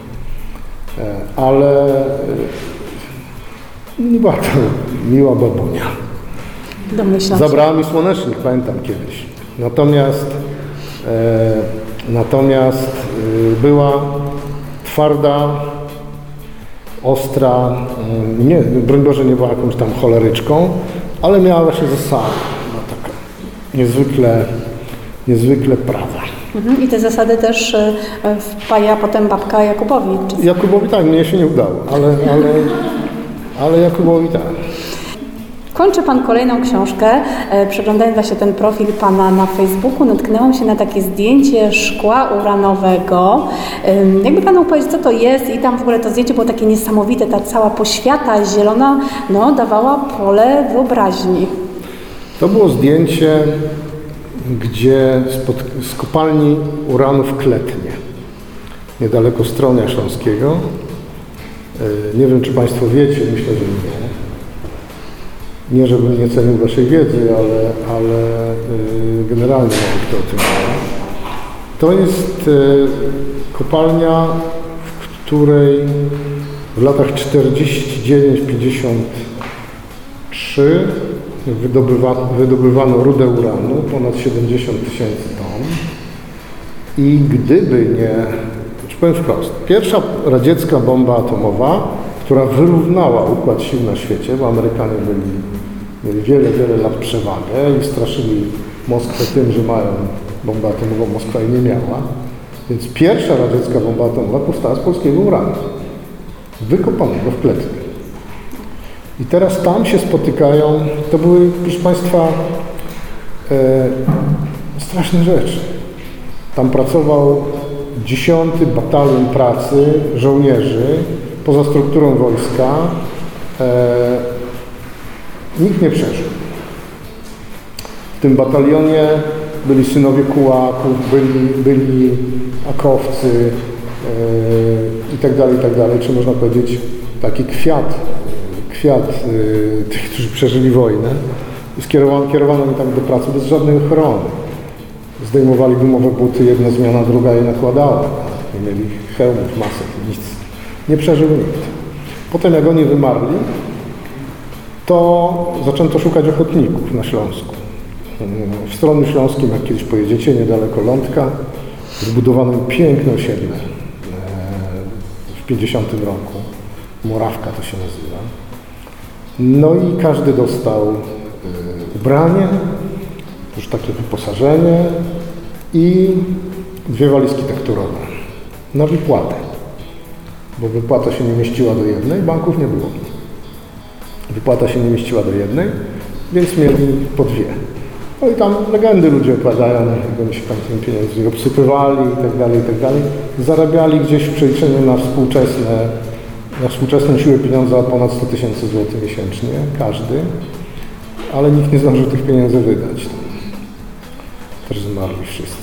Speaker 5: Ale nie była to miła babunia.
Speaker 2: Domyślam się.
Speaker 5: Zabrała mi słonecznik, pamiętam kiedyś. Natomiast, e, natomiast e, była twarda, ostra, e, nie, broń Boże, nie była jakąś tam choleryczką, ale miała właśnie zasady. Była taka niezwykle, niezwykle prawa.
Speaker 2: Mhm. I te zasady też e, wpaja potem babka Jakubowi. Czy...
Speaker 5: Jakubowi tak, mnie się nie udało, ale, ale, ale Jakubowi tak.
Speaker 2: Kończy Pan kolejną książkę. E, Przeglądając właśnie ten profil Pana na Facebooku, natknęłam się na takie zdjęcie szkła uranowego. E, Jakby Pan mógł powiedzieć, co to jest? I tam w ogóle to zdjęcie było takie niesamowite. Ta cała poświata zielona, no, dawała pole wyobraźni.
Speaker 5: To było zdjęcie, gdzie spod, z kopalni uranu w Kletnie, niedaleko Stronia Śląskiego. E, Nie wiem, czy Państwo wiecie, myślę, że nie. Nie, żebym nie cenił Waszej wiedzy, ale, ale y, generalnie mało kto o tym wie. To jest y, kopalnia, w której w latach czterdziesty dziewięć pięćdziesiąt trzy wydobywa, wydobywano rudę uranu, ponad siedemdziesiąt tysięcy ton. I gdyby nie, czy powiem wprost, pierwsza radziecka bomba atomowa, która wyrównała układ sił na świecie, bo Amerykanie byli, mieli wiele, wiele lat przewagę i straszyli Moskwę tym, że mają bombę atomową, Moskwa jej nie miała. Więc pierwsza radziecka bomba atomowa powstała z polskiego uranu, wykopanego w Kletnie. I teraz tam się spotykają, to były, proszę Państwa, e, straszne rzeczy. Tam pracował dziesiąty Batalion Pracy żołnierzy, poza strukturą wojska. E, nikt nie przeżył. W tym batalionie byli synowie kułaków, byli, byli akowcy e, i tak dalej, i tak dalej. Czy można powiedzieć taki kwiat, kwiat e, tych, którzy przeżyli wojnę. I skierowano, kierowano ich tam do pracy bez żadnej ochrony. Zdejmowali gumowe buty, jedna zmiana, druga je nakładała. Nie mieli hełmów, masek, nic. Nie przeżył nikt. Potem jak oni wymarli, to zaczęto szukać ochotników na Śląsku. W Stronie Śląskim, jak kiedyś pojedziecie, niedaleko Lądka, zbudowano piękne osiedle w pięćdziesiątym roku. Morawka to się nazywa. No i każdy dostał ubranie, już takie wyposażenie i dwie walizki tekturowe na wypłatę, bo wypłata się nie mieściła do jednej, banków nie było. Wypłata się nie mieściła do jednej, więc mieli po dwie. No i tam legendy ludzie opowiadają, jak oni się tam tymi pieniędzmi obsypywali i tak dalej, i tak dalej. Zarabiali gdzieś w przeliczeniu na współczesne, na współczesną siłę pieniądza ponad sto tysięcy złotych miesięcznie, każdy, ale nikt nie zdążył tych pieniędzy wydać. Też zmarli wszyscy.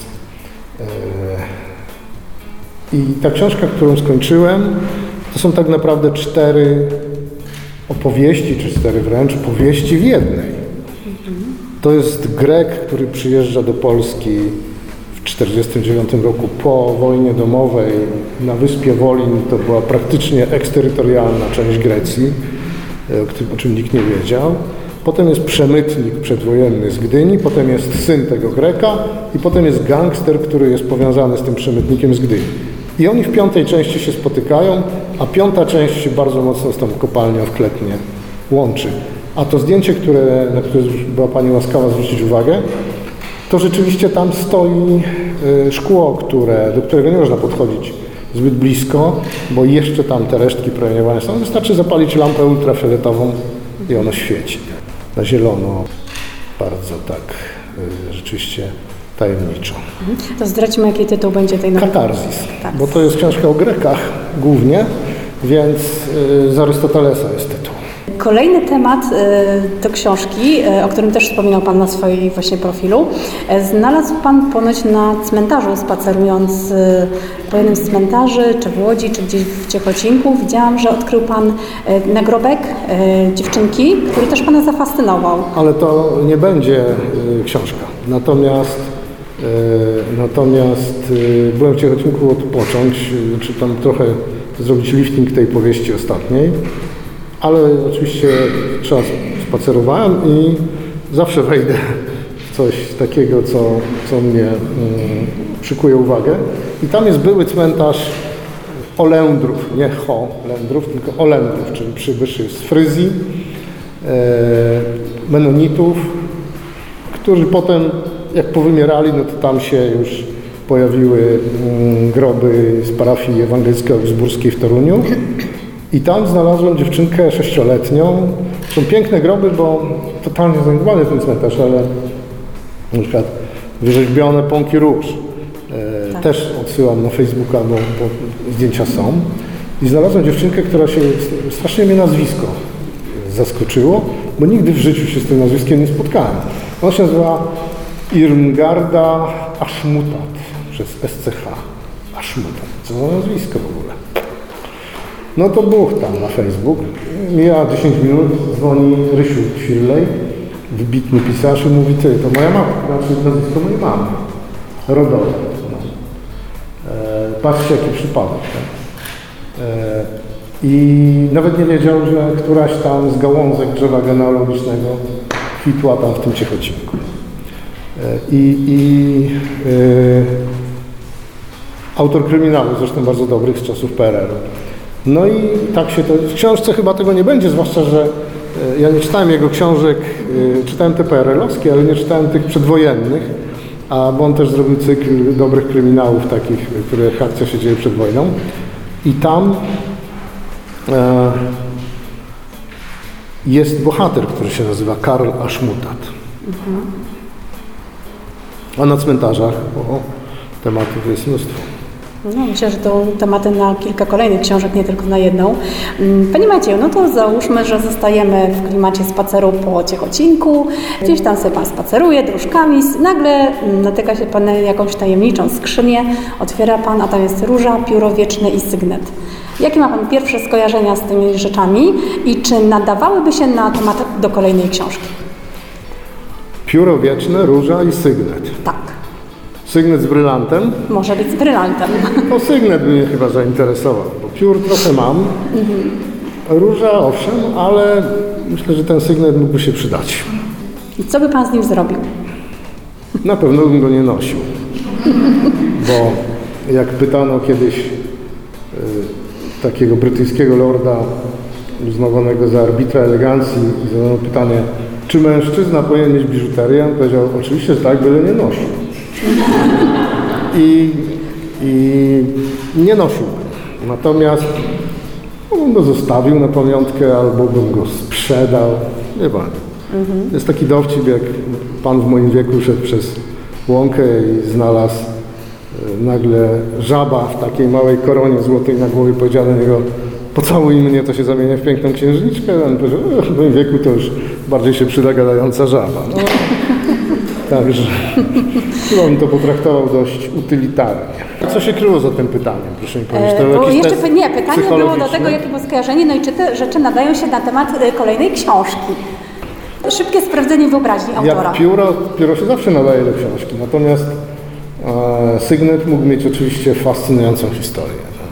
Speaker 5: I ta książka, którą skończyłem, to są tak naprawdę cztery opowieści, czy cztery wręcz opowieści w jednej. To jest Grek, który przyjeżdża do Polski w tysiąc dziewięćset czterdziestym dziewiątym roku po wojnie domowej na wyspie Wolin. To była praktycznie eksterytorialna część Grecji, o czym nikt nie wiedział. Potem jest przemytnik przedwojenny z Gdyni, potem jest syn tego Greka i potem jest gangster, który jest powiązany z tym przemytnikiem z Gdyni. I oni w piątej części się spotykają, a piąta część się bardzo mocno z tą kopalnią w Kletnie łączy. A to zdjęcie, które, na które była Pani łaskawa zwrócić uwagę, to rzeczywiście tam stoi y, szkło, które, do którego nie można podchodzić zbyt blisko, bo jeszcze tam te resztki promieniowania są. Wystarczy zapalić lampę ultrafioletową i ono świeci. Na zielono, bardzo tak y, rzeczywiście tajemniczo.
Speaker 2: To zdradźmy, jaki tytuł będzie tej nowej.
Speaker 5: Katarzis,
Speaker 2: Tak.
Speaker 5: bo to jest książka o Grekach głównie, więc y, z Arystotelesa jest tytuł.
Speaker 2: Kolejny temat to książki, o którym też wspominał Pan na swoim właśnie profilu. Znalazł Pan ponoć na cmentarzu, spacerując po jednym z cmentarzy, czy w Łodzi, czy gdzieś w Ciechocinku. Widziałam, że odkrył Pan nagrobek dziewczynki, który też Pana zafascynował.
Speaker 5: Ale to nie będzie książka. Natomiast, natomiast byłem w Ciechocinku odpocząć, czy tam trochę zrobić lifting tej powieści ostatniej, ale oczywiście czas spacerowałem i zawsze wejdę w coś takiego, co, co mnie mm, przykuje uwagę. I tam jest były cmentarz Olędrów, nie Holendrów, tylko Olędrów, czyli przybyszy z Fryzji, e, menonitów, którzy potem, jak powymierali, no to tam się już pojawiły mm, groby z parafii ewangelickiej augsburskiej w Toruniu. I tam znalazłem dziewczynkę sześcioletnią. Są piękne groby, bo totalnie zaniedbany ten cmentarz, ale na przykład wyrzeźbione pąki róż. E, tak. Też odsyłam na Facebooka, bo, bo zdjęcia są. I znalazłem dziewczynkę, która się, strasznie mnie nazwisko zaskoczyło, bo nigdy w życiu się z tym nazwiskiem nie spotkałem. Ona się nazywa Irmgarda Ashmutat przez S C H. Ashmutat. Co za nazwisko w ogóle? No to buch tam na Facebook. Mija dziesięć minut, dzwoni Rysiu Ćwirlej, wybitny pisarz i mówi: ty, to moja mama, znaczy nazwisko mojej mamy. Rodowe. No. E, patrzcie, jaki przypadek. Tak? E, I nawet nie wiedział, że któraś tam z gałązek drzewa genealogicznego kwitła tam w tym Ciechocinku. E, I, i e, autor kryminału, zresztą bardzo dobrych z czasów P R L u. No i tak się to... W książce chyba tego nie będzie, zwłaszcza, że e, ja nie czytałem jego książek, e, czytałem te P R L owskie, ale nie czytałem tych przedwojennych, a bo on też zrobił cykl dobrych kryminałów takich, w których akcja się dzieje przed wojną. I tam e, jest bohater, który się nazywa Karl Ashmutat. Mhm. A na cmentarzach o, tematów jest mnóstwo.
Speaker 2: No, myślę, że to tematy na kilka kolejnych książek, nie tylko na jedną. Panie Macieju, no to załóżmy, że zostajemy w klimacie spaceru po Ciechocinku. Gdzieś tam sobie Pan spaceruje dróżkami, nagle natyka się Pan na jakąś tajemniczą skrzynię, otwiera Pan, a tam jest róża, pióro wieczne i sygnet. Jakie ma Pan pierwsze skojarzenia z tymi rzeczami i czy nadawałyby się na temat do kolejnej książki?
Speaker 5: Pióro wieczne, róża i sygnet.
Speaker 2: Tak.
Speaker 5: Sygnet z brylantem?
Speaker 2: Może być z brylantem.
Speaker 5: No sygnet by mnie chyba zainteresował, bo piór trochę mam. Mhm. Róża owszem, ale myślę, że ten sygnet mógłby się przydać.
Speaker 2: I co by Pan z nim zrobił?
Speaker 5: Na pewno bym go nie nosił. Bo jak pytano kiedyś y, takiego brytyjskiego lorda uznawanego za arbitra elegancji i zadano pytanie, czy mężczyzna powinien mieć biżuterię? On powiedział, oczywiście, że tak, byle nie nosił. I, i nie nosiłbym. Natomiast no, bym go zostawił na pamiątkę albo bym go sprzedał. Nie wiem. Mhm. Jest taki dowcip, jak pan w moim wieku szedł przez łąkę i znalazł y, nagle żaba w takiej małej koronie złotej na głowie, powiedział do niego: pocałuj mnie, to się zamienia w piękną księżniczkę. On powiedział: w moim wieku to już bardziej się przyda gadająca żaba. No. Także chyba bym to potraktował dość utylitarnie. A co się kryło za tym pytaniem, proszę mi powiedzieć? To
Speaker 2: e, jeszcze test nie, pytanie było do tego, jakie było skojarzenie, no i czy te rzeczy nadają się na temat kolejnej książki. Szybkie sprawdzenie wyobraźni autora.
Speaker 5: Jak pióro, pióro się zawsze nadaje do książki, natomiast e, sygnet mógł mieć oczywiście fascynującą historię.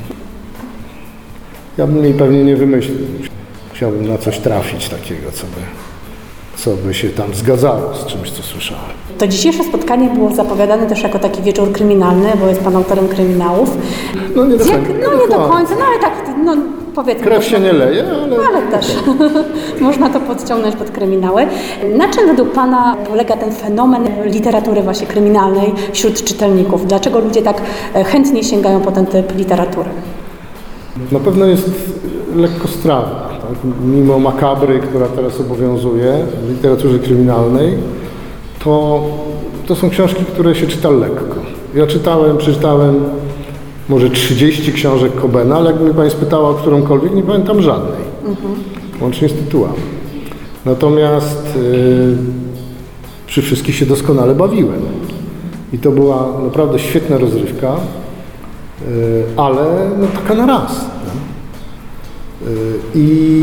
Speaker 5: Ja bym jej pewnie nie wymyślił. Musiałbym na coś trafić takiego, co by... co by się tam zgadzało z czymś, co słyszałem.
Speaker 2: To dzisiejsze spotkanie było zapowiadane też jako taki wieczór kryminalny, bo jest Pan autorem kryminałów.
Speaker 5: No nie do końca.
Speaker 2: Jak, no nie do końca, no ale tak, no powiedzmy.
Speaker 5: Krew się nie leje, ale...
Speaker 2: Ale też można to podciągnąć pod kryminały. Na czym według Pana polega ten fenomen literatury właśnie kryminalnej wśród czytelników? Dlaczego ludzie tak chętnie sięgają po ten typ literatury?
Speaker 5: Na pewno jest lekkostrawna. Tak? Mimo makabry, która teraz obowiązuje w literaturze kryminalnej, to, to są książki, które się czyta lekko. Ja czytałem, przeczytałem może trzydzieści książek Cobena, ale jakby mnie Pani spytała o którąkolwiek, nie pamiętam żadnej. Mhm. łącznie z tytułami. Natomiast yy, przy wszystkich się doskonale bawiłem. I to była naprawdę świetna rozrywka, yy, ale no, taka na raz. Yy, I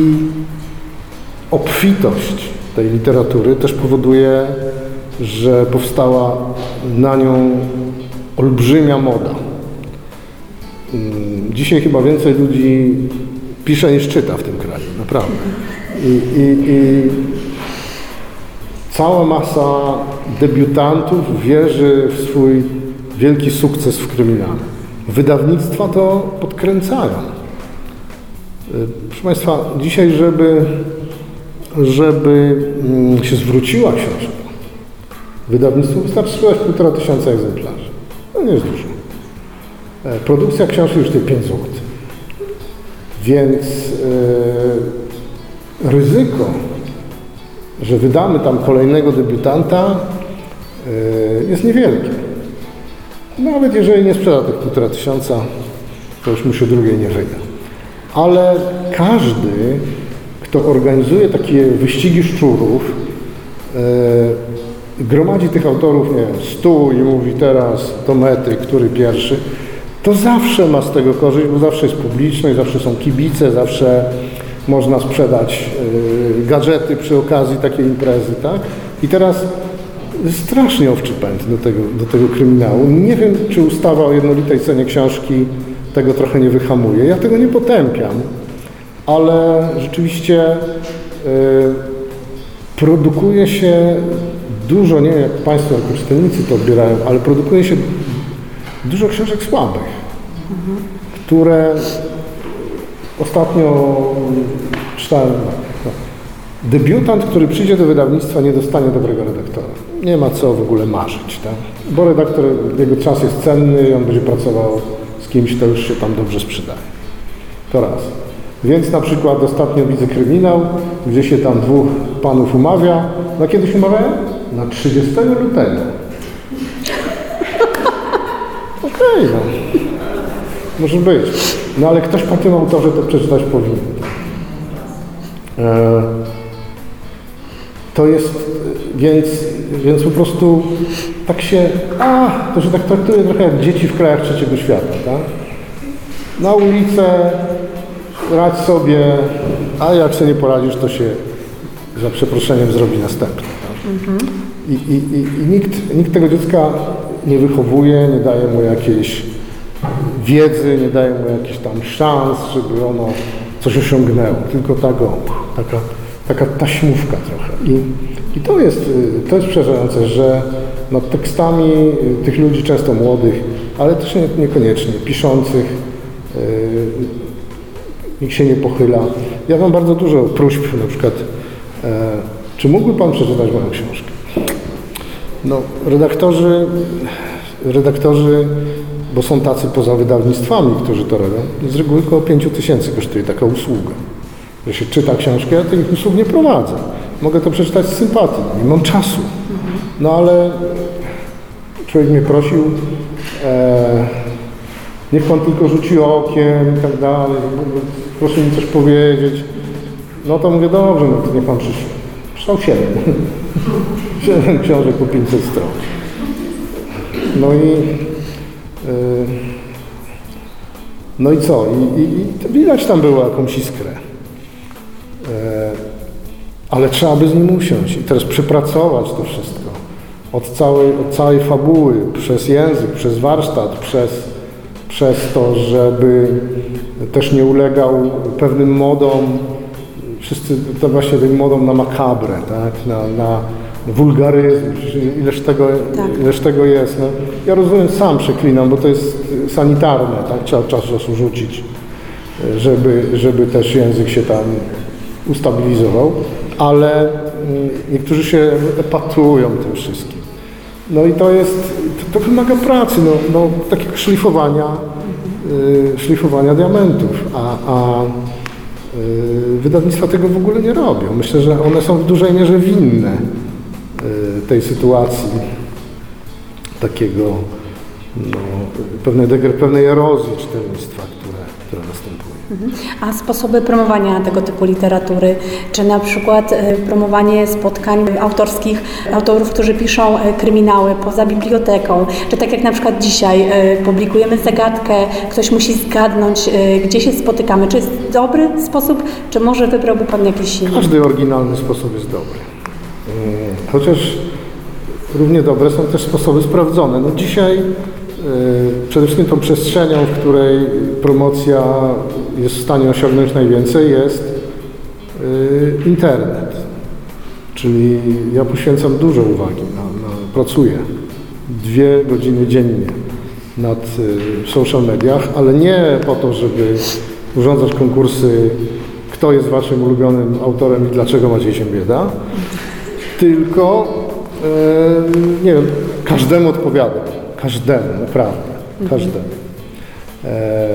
Speaker 5: obfitość tej literatury też powoduje, że powstała na nią olbrzymia moda. Dzisiaj chyba więcej ludzi pisze niż czyta w tym kraju, naprawdę. I, i, i cała masa debiutantów wierzy w swój wielki sukces w kryminale. Wydawnictwa to podkręcają. Proszę Państwa, dzisiaj, żeby, żeby się zwróciła książka, wydawnictwu wystarczy sprzedać półtora tysiąca egzemplarzy. No nie jest dużo. Produkcja książki już tutaj pięć złotych. Więc yy, ryzyko, że wydamy tam kolejnego debiutanta, yy, jest niewielkie. Nawet jeżeli nie sprzeda tych półtora tysiąca, to już mu się drugiej nie wyda. Ale każdy, kto organizuje takie wyścigi szczurów, yy, gromadzi tych autorów, nie wiem, stu i mówi teraz do mety, który pierwszy, to zawsze ma z tego korzyść, bo zawsze jest publiczność, zawsze są kibice, zawsze można sprzedać yy, gadżety przy okazji takiej imprezy, tak? I teraz strasznie owczy pęd do tego, do tego kryminału. Nie wiem, czy ustawa o jednolitej cenie książki tego trochę nie wyhamuje. Ja tego nie potępiam, ale rzeczywiście yy, produkuje się dużo, nie wiem jak Państwo jako czytelnicy to odbierają, ale produkuje się dużo książek słabych, mhm. które ostatnio czytałem. No, debiutant, który przyjdzie do wydawnictwa, nie dostanie dobrego redaktora. Nie ma co w ogóle marzyć, tak? Bo redaktor, jego czas jest cenny i on będzie pracował z kimś, kto już się tam dobrze sprzedaje. To raz. Więc na przykład ostatnio widzę kryminał, gdzie się tam dwóch panów umawia. Na kiedy się umawiają? Na trzydziestego lutego. Okej, no. Może być. No ale ktoś po tym autorze to przeczytać powinien. E, to jest, więc, więc po prostu tak się, a, to się tak traktuje trochę jak dzieci w krajach trzeciego świata, tak? Na ulicę, radź sobie, a jak sobie nie poradzisz, to się za przeproszeniem zrobi następny. Tak? Mhm. I, i, i, i nikt, nikt tego dziecka nie wychowuje, nie daje mu jakiejś wiedzy, nie daje mu jakichś tam szans, żeby ono coś osiągnęło. Tylko tak, o, taka, taka taśmówka trochę. I, i to jest, to jest przerażające, że nad tekstami tych ludzi, często młodych, ale też nie, niekoniecznie, piszących, yy, nikt się nie pochyla. Ja mam bardzo dużo próśb, na przykład, yy, czy mógłby Pan przeczytać moją książkę? No, redaktorzy, redaktorzy, bo są tacy poza wydawnictwami, którzy to robią, z reguły około pięć tysięcy kosztuje taka usługa. Że się czyta książkę, ja tych usług nie prowadzę. Mogę to przeczytać z sympatii, nie mam czasu. No ale człowiek mnie prosił, e, niech Pan tylko rzuci okiem i tak dalej, proszę mi coś powiedzieć. No to mówię, dobrze, no to niech Pan przyszło. Przystał siedem. siedem książek po pięćset stron. No i yy, no i co? I, i, i widać tam było jakąś iskrę. Yy, ale trzeba by z nim usiąść i teraz przepracować to wszystko. Od całej, od całej fabuły, przez język, przez warsztat, przez, przez to, żeby też nie ulegał pewnym modom, wszyscy to właśnie tym modom na makabrę, tak? na, na wulgaryzm, ileż tego, tak. ileż tego jest. No. Ja rozumiem, sam przeklinam, bo to jest sanitarne, tak? Trzeba czas czasu rzucić, żeby, żeby też język się tam ustabilizował, ale niektórzy się epatują tym wszystkim. No i to jest, to, to wymaga pracy, no, no takiego szlifowania, y, szlifowania diamentów, a, a y, wydawnictwa tego w ogóle nie robią. Myślę, że one są w dużej mierze winne y, tej sytuacji takiego, no, pewnej, pewnej erozji czytelnictwa, które, które następuje.
Speaker 2: A sposoby promowania tego typu literatury, czy na przykład e, promowanie spotkań autorskich, autorów, którzy piszą e, kryminały poza biblioteką, czy tak jak na przykład dzisiaj e, publikujemy zagadkę, ktoś musi zgadnąć, e, gdzie się spotykamy. Czy jest dobry sposób, czy może wybrałby Pan jakiś inny?
Speaker 5: Każdy oryginalny sposób jest dobry. Chociaż równie dobre są też sposoby sprawdzone. No dzisiaj yy, przede wszystkim tą przestrzenią, w której promocja jest w stanie osiągnąć najwięcej, jest yy, internet. Czyli ja poświęcam dużo uwagi, na, na, pracuję dwie godziny dziennie nad yy, social mediach, ale nie po to, żeby urządzać konkursy, kto jest waszym ulubionym autorem i dlaczego Maciej Siembieda, tylko yy, nie wiem, każdemu odpowiadam, każdemu, naprawdę, każdemu. Yy,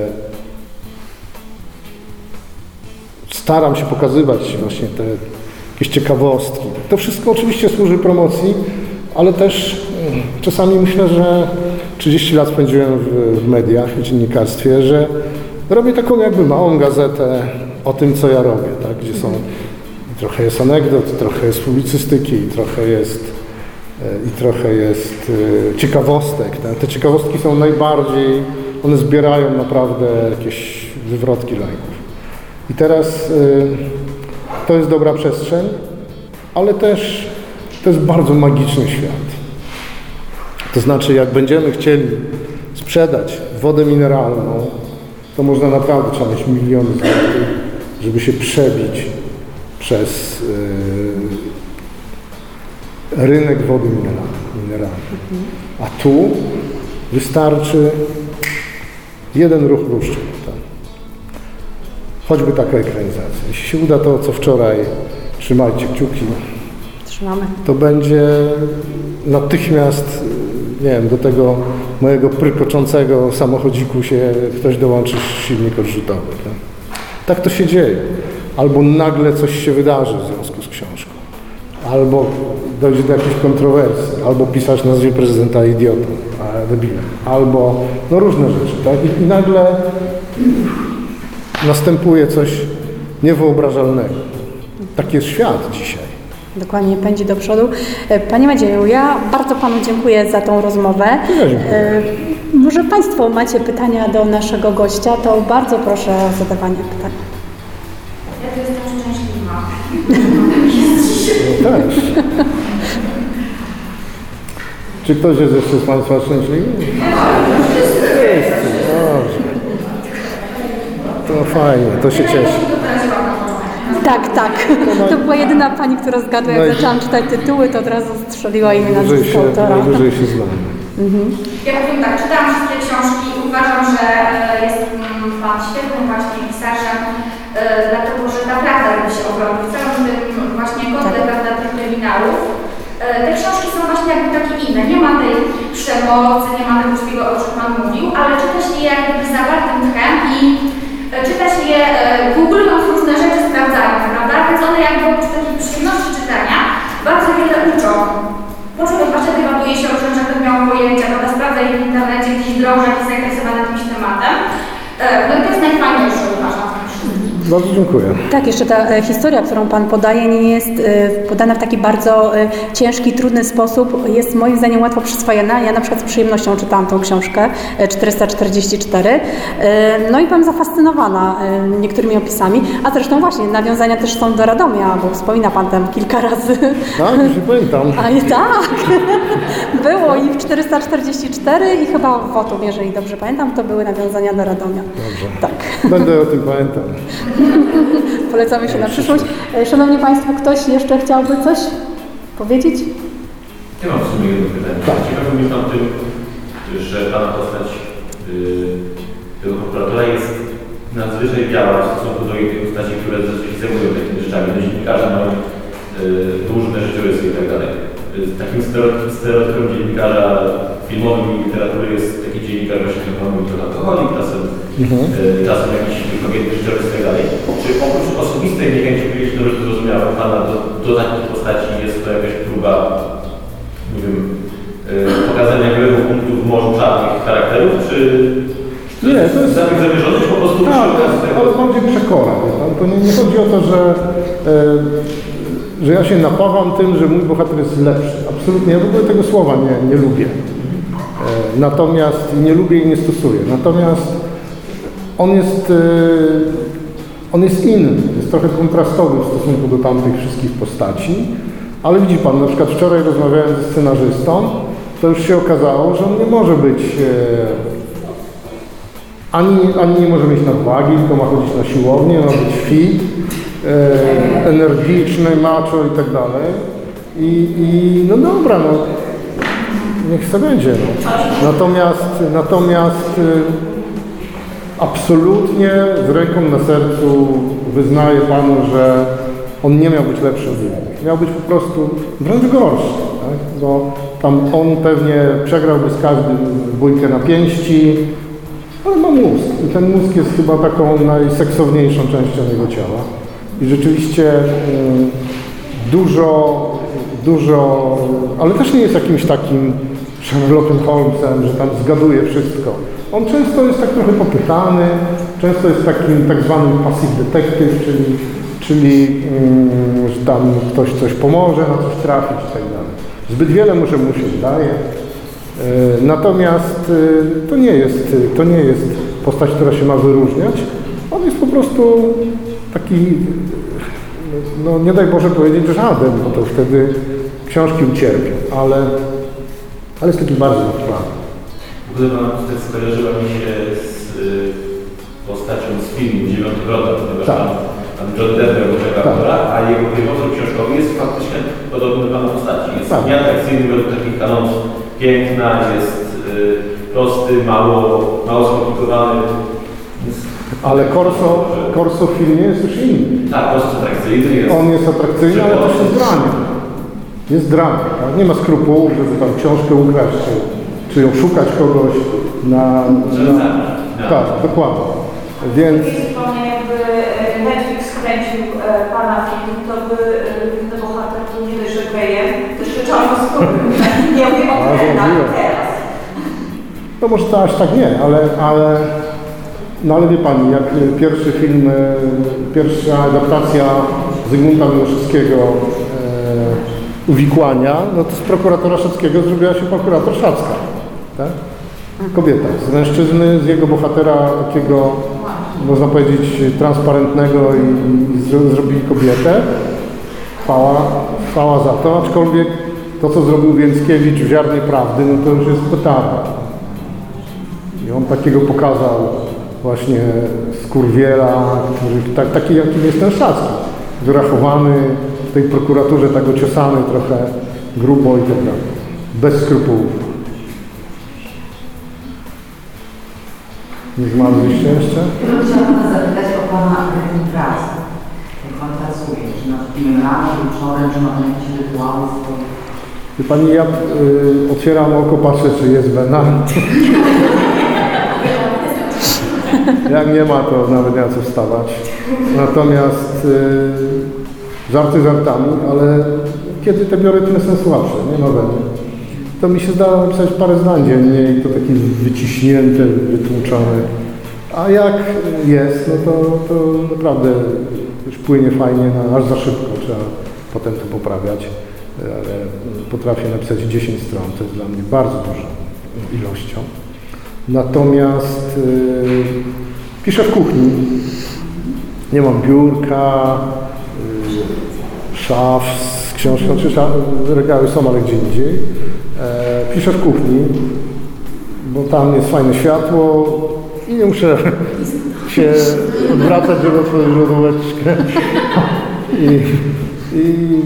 Speaker 5: staram się pokazywać właśnie te jakieś ciekawostki. To wszystko oczywiście służy promocji, ale też yy, czasami myślę, że trzydzieści lat spędziłem w, w mediach, w dziennikarstwie, że robię taką jakby małą gazetę o tym, co ja robię, tak? Gdzie są, trochę jest anegdot, trochę jest publicystyki, trochę jest, i trochę jest ciekawostek. Tak? Te ciekawostki są najbardziej, one zbierają naprawdę jakieś wywrotki lajków. I teraz to jest dobra przestrzeń, ale też to jest bardzo magiczny świat. To znaczy, jak będziemy chcieli sprzedać wodę mineralną, to można naprawdę, trzeba mieć miliony złotych, żeby się przebić przez yy, rynek wody mineralnej. A tu wystarczy jeden ruch bluszczem. Tak? Choćby taka ekranizacja. Jeśli się uda to, co wczoraj, trzymajcie kciuki,
Speaker 2: Trzymamy.
Speaker 5: to będzie natychmiast, nie wiem, do tego mojego prykoczącego samochodziku się ktoś dołączy silnik odrzutowy. Tak? Tak to się dzieje. Albo nagle coś się wydarzy w związku z książką. Albo dojdzie do jakiejś kontrowersji. Albo pisarz nazwie prezydenta idiotą, a debilem. Albo no różne rzeczy. Tak? I, I nagle następuje coś niewyobrażalnego. Taki jest świat dzisiaj.
Speaker 2: Dokładnie, pędzi do przodu. Panie Macieju, ja bardzo Panu dziękuję za tą rozmowę.
Speaker 5: Ja dziękuję.
Speaker 2: E, może Państwo macie pytania do naszego gościa, to bardzo proszę o zadawanie pytań.
Speaker 6: Ja tu jestem szczęśliwa.
Speaker 5: Też. Czy ktoś jest jeszcze z Państwa szczęśliwy? Wszyscy. Dobrze. To fajnie, to się cieszy.
Speaker 2: Tak, tak. To była jedyna Pani, która zgadła, jak
Speaker 5: No i-
Speaker 2: zaczęłam czytać tytuły, to od razu strzeliła imię
Speaker 5: Najwyżej
Speaker 2: nazwisko
Speaker 5: się,
Speaker 2: autora.
Speaker 5: najwyżej się znamy.
Speaker 6: Ja powiem tak, czytałam wszystkie książki, uważam, że e, jest mm, Pan świetnym właśnie pisarzem, e, dlatego, że naprawdę robi się obrony w całym tym właśnie kotle, prawda, tych kryminałów. E, te książki są właśnie jakby takie inne, nie ma tej przemocy, nie ma tego wszystkiego, o czym Pan mówił, ale czyta się je jakby z zawartym tchem i e, czyta się je e, googlując różne rzeczy, sprawdzając, prawda, więc one jakby oprócz takiej przyjemności czytania bardzo wiele uczą. Bo człowiek właśnie dowiaduje się o czymś, że ktoś miał pojęcia, prawda, sprawdza je w internecie, gdzieś drąży, jest zainteresowany jakimś tematem. No i to jest najfajniejsze, uważam.
Speaker 5: Bardzo dziękuję.
Speaker 2: Tak, jeszcze ta e, historia, którą Pan podaje, nie jest e, podana w taki bardzo e, ciężki, trudny sposób. Jest moim zdaniem łatwo przyswojona. Ja na przykład z przyjemnością czytałam tą książkę e, czterysta czterdzieści cztery. E, no i byłam zafascynowana e, niektórymi opisami. A zresztą właśnie nawiązania też są do Radomia, bo wspomina Pan tam kilka razy.
Speaker 5: Tak, już nie pamiętam.
Speaker 2: A i tak, było i w czterysta czterdzieści cztery i chyba w Wotum, jeżeli dobrze pamiętam, to były nawiązania do Radomia.
Speaker 5: Dobrze.
Speaker 2: Tak.
Speaker 5: Będę o tym pamiętał.
Speaker 2: Polecamy się na przyszłość. E, Szanowni Państwo, ktoś jeszcze chciałby coś powiedzieć?
Speaker 7: Ja mam w sumie jedno pytanie.
Speaker 5: Tak.
Speaker 7: Ciekawe mnie tam tym, że Pana postać yy, tego prokuratora jest nadzwyczaj biała w stosunku do innych postaci, które zazwyczaj zajmują takimi rzeczami. No, dziennikarze mają yy, różne życiorysy i tak dalej. Yy, Takim stereotypem, stereotypem dziennikarza filmowym i literatury jest taki dziennikarz właśnie, który ma trochę alkoholik, czasem,
Speaker 5: Mhm.
Speaker 7: yy, czasem jakiś kobiety życiorys i tak dalej. Czy oprócz osobistej niechęci, której się dobrze zrozumiała Pana do, do takich postaci jest to jakaś próba, nie wiem, yy, pokazania wielu punktów w morzu czarnych charakterów, czy to To
Speaker 5: Nie,
Speaker 7: jest
Speaker 5: to jest-
Speaker 7: zabieg zamierzony, czy po prostu przy
Speaker 5: Tak,
Speaker 7: okazji tego?
Speaker 5: ale bardziej przekora. Wie pan? To nie, nie chodzi o to, że, e, że ja się napawam tym, że mój bohater jest lepszy. Absolutnie, ja w ogóle tego słowa nie, nie lubię. E, natomiast nie lubię i nie stosuję. Natomiast on jest, e, on jest inny, jest trochę kontrastowy w stosunku do tamtych wszystkich postaci. Ale widzi pan, na przykład wczoraj rozmawiałem ze scenarzystą, to już się okazało, że on nie może być e, ani, ani nie może mieć nadwagi, tylko ma chodzić na siłownię, ma być fit, e, energiczny, macho i tak dalej. I, i no dobra, no niech sobie będzie. No. Natomiast, natomiast e, absolutnie z ręką na sercu wyznaję panu, że on nie miał być lepszy od innych. Miał być po prostu wręcz gorszy, tak? Bo tam on pewnie przegrałby z każdym bójkę na pięści, ale ma mózg i ten mózg jest chyba taką najseksowniejszą częścią jego ciała. I rzeczywiście mm, dużo, dużo, ale też nie jest jakimś takim Sherlockiem Holmesem, że tam zgaduje wszystko. On często jest tak trochę popytany, często jest takim tak zwanym passive detective, czyli, czyli mm, że tam ktoś coś pomoże, na coś trafić i tak dalej. Zbyt wiele może mu się wydaje. Natomiast to nie jest, to nie jest postać, która się ma wyróżniać. On jest po prostu taki, no nie daj Boże powiedzieć żaden, bo to wtedy książki ucierpią, ale, ale jest taki bardzo naturalny.
Speaker 7: W ogóle pana postać skojarzyła mi się z y, postacią z filmu Dziewiąty Wrota, ponieważ
Speaker 5: Tak.
Speaker 7: tam, tam John Depp grał tego
Speaker 5: Tak.
Speaker 7: aktora, a jego pierwowzór książkowy jest faktycznie podobny do pana postaci. Jest
Speaker 5: Tak.
Speaker 7: nieatrakcyjny według takich kanonów. Piękna, jest y, prosty, mało, mało skomplikowany. Jest,
Speaker 5: Ale Corso, Corso w filmie jest już inny.
Speaker 7: tak, po prostu atrakcyjny jest.
Speaker 5: On jest atrakcyjny, ale też jest dranie. Jest dranie, tak? Nie ma skrupułów, żeby tam książkę ukraść, czy, czy ją szukać kogoś na... na... Tak, dokładnie. Więc...
Speaker 8: Zupełnie jakby Netflix kręcił e, pana film, to by główny bohater był nie dość, że gejem, to jeszcze czarnoskórym. Nie mówię o
Speaker 5: A,
Speaker 8: trenach
Speaker 5: zrobiłem.
Speaker 8: teraz.
Speaker 5: No może to aż tak nie, ale, ale, no ale wie Pani, jak pierwszy film, e, pierwsza adaptacja Zygmunta Miłoszewskiego e, Uwikłania, no to z prokuratora Szackiego zrobiła się prokurator Szacka, tak? Kobieta, z mężczyzny, z jego bohatera takiego, można powiedzieć, transparentnego i, i zro, zrobili kobietę. Chwała, chwała za to, aczkolwiek to, co zrobił Więckiewicz w Ziarnie Prawdy, no to już jest petarda. I on takiego pokazał właśnie skurwiela, który, tak, taki jakim jest ten Szacki, wyrachowany, w tej prokuraturze tak ociosany trochę grubo i tak dalej. Bez skrupułów. Nie zmarliście jeszcze?
Speaker 9: Chciałam Pana zapytać o Pana rytm pracy. Jak Pan pracuje? Czy nad filmem rano, wieczorem, czy ma Pan jakieś rytuały swoje?
Speaker 5: Wie Pani, ja y, otwieram oko, patrzę, czy jest wena. Jak nie ma, to nawet nie ma co wstawać. Natomiast y, żarty żartami, ale kiedy te biorytmy są słabsze, nie ma weny, to mi się zdało napisać parę zdań dziennie i to takie wyciśnięte, wytłuczone. A jak jest, no to, to naprawdę już płynie fajnie, no, aż za szybko, trzeba potem to poprawiać. Ale potrafię napisać dziesięć stron, to jest dla mnie bardzo dużą ilością. Natomiast yy, piszę w kuchni. Nie mam biurka, yy, szaf z książką, czy szaf, regały są, ale gdzie indziej. E, piszę w kuchni, bo tam jest fajne światło i nie muszę się odwracać, żeby otworzyć lodóweczkę. I, i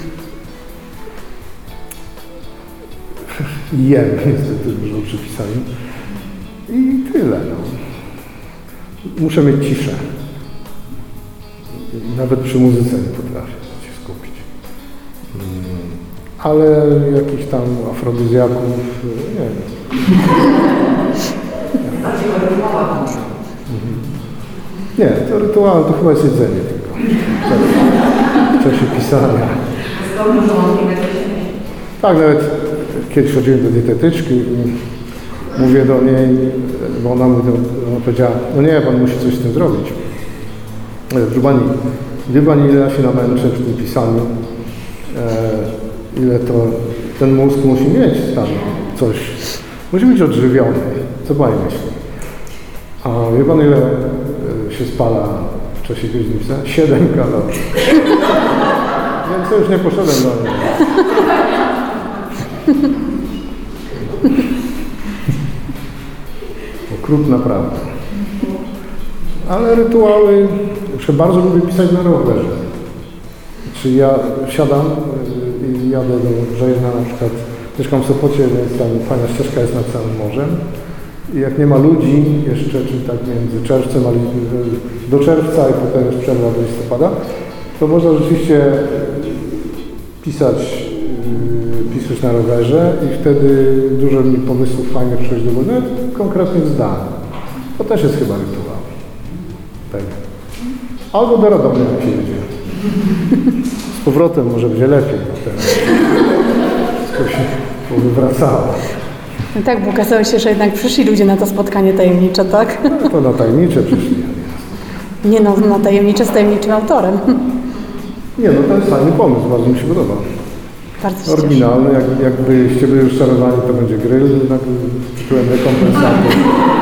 Speaker 5: jem, niestety dużo przypisami. I tyle. No. Muszę mieć ciszę. Nawet przy muzyce nie potrafię się skupić. Ale jakichś tam afrodyzjaków, nie wiem.
Speaker 9: Bardziej o rytuałach może.
Speaker 5: Nie, to rytuał to chyba jest jedzenie tylko. W czasie pisania.
Speaker 9: Zdolny żołądek jakieś.
Speaker 5: Tak, nawet kiedyś chodziłem do dietetyczki i mówię do niej, bo ona, mówi, ona powiedziała, no nie, pan musi coś z tym zrobić. Proszę pani, wie pani, ile ja się namęczę przy tym pisaniu? E, ile to ten mózg musi mieć tam coś. Musi być odżywiony. Co pani myśli? A wie pan, ile się spala w czasie godziny? siedem kalorii. Więc to już nie poszedłem do niej. Okrutna prawda. Ale rytuały, jeszcze bardzo lubię pisać na rowerze. Czyli ja siadam i jadę do Brzejna, na przykład mieszkam w Sopocie, więc tam fajna ścieżka jest nad samym morzem. I jak nie ma ludzi jeszcze, czyli tak między czerwcem a do czerwca i potem już przerwa do listopada, to można rzeczywiście pisać, pisać na rowerze i wtedy dużo mi pomysłów fajnych przychodzi do głowy, konkretnych zdań. To też jest chyba rytuał. Tak. Albo do Radomia, jak się jedzie. Z powrotem może będzie lepiej. Teraz wszystko się powywracało.
Speaker 2: No tak, bo okazało się, że jednak przyszli ludzie na to spotkanie tajemnicze, tak?
Speaker 5: No to na tajemnicze przyszli.
Speaker 2: Nie no, na tajemnicze z tajemniczym autorem.
Speaker 5: Nie no, to jest fajny pomysł, bardzo mi się podoba.
Speaker 2: Bardzo się
Speaker 5: oryginalny, jak, jakbyście byli już czarowani, to będzie grill nad tytułem rekompensaty.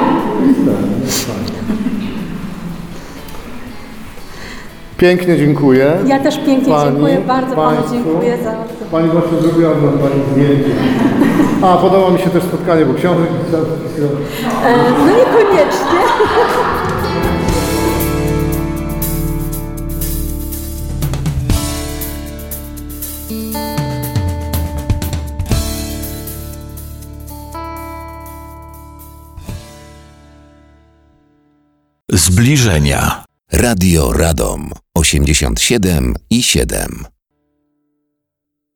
Speaker 5: Pięknie dziękuję.
Speaker 2: Ja też pięknie
Speaker 5: Pani,
Speaker 2: dziękuję, bardzo Panu
Speaker 5: państwu.
Speaker 2: dziękuję za...
Speaker 5: Pani właśnie zrobiła dla Pani zdjęcie. A, podoba mi się też spotkanie, bo książek pisał.
Speaker 2: E, no niekoniecznie.
Speaker 1: Zbliżenia.
Speaker 10: Radio Radom osiemdziesiąt siedem i siedem.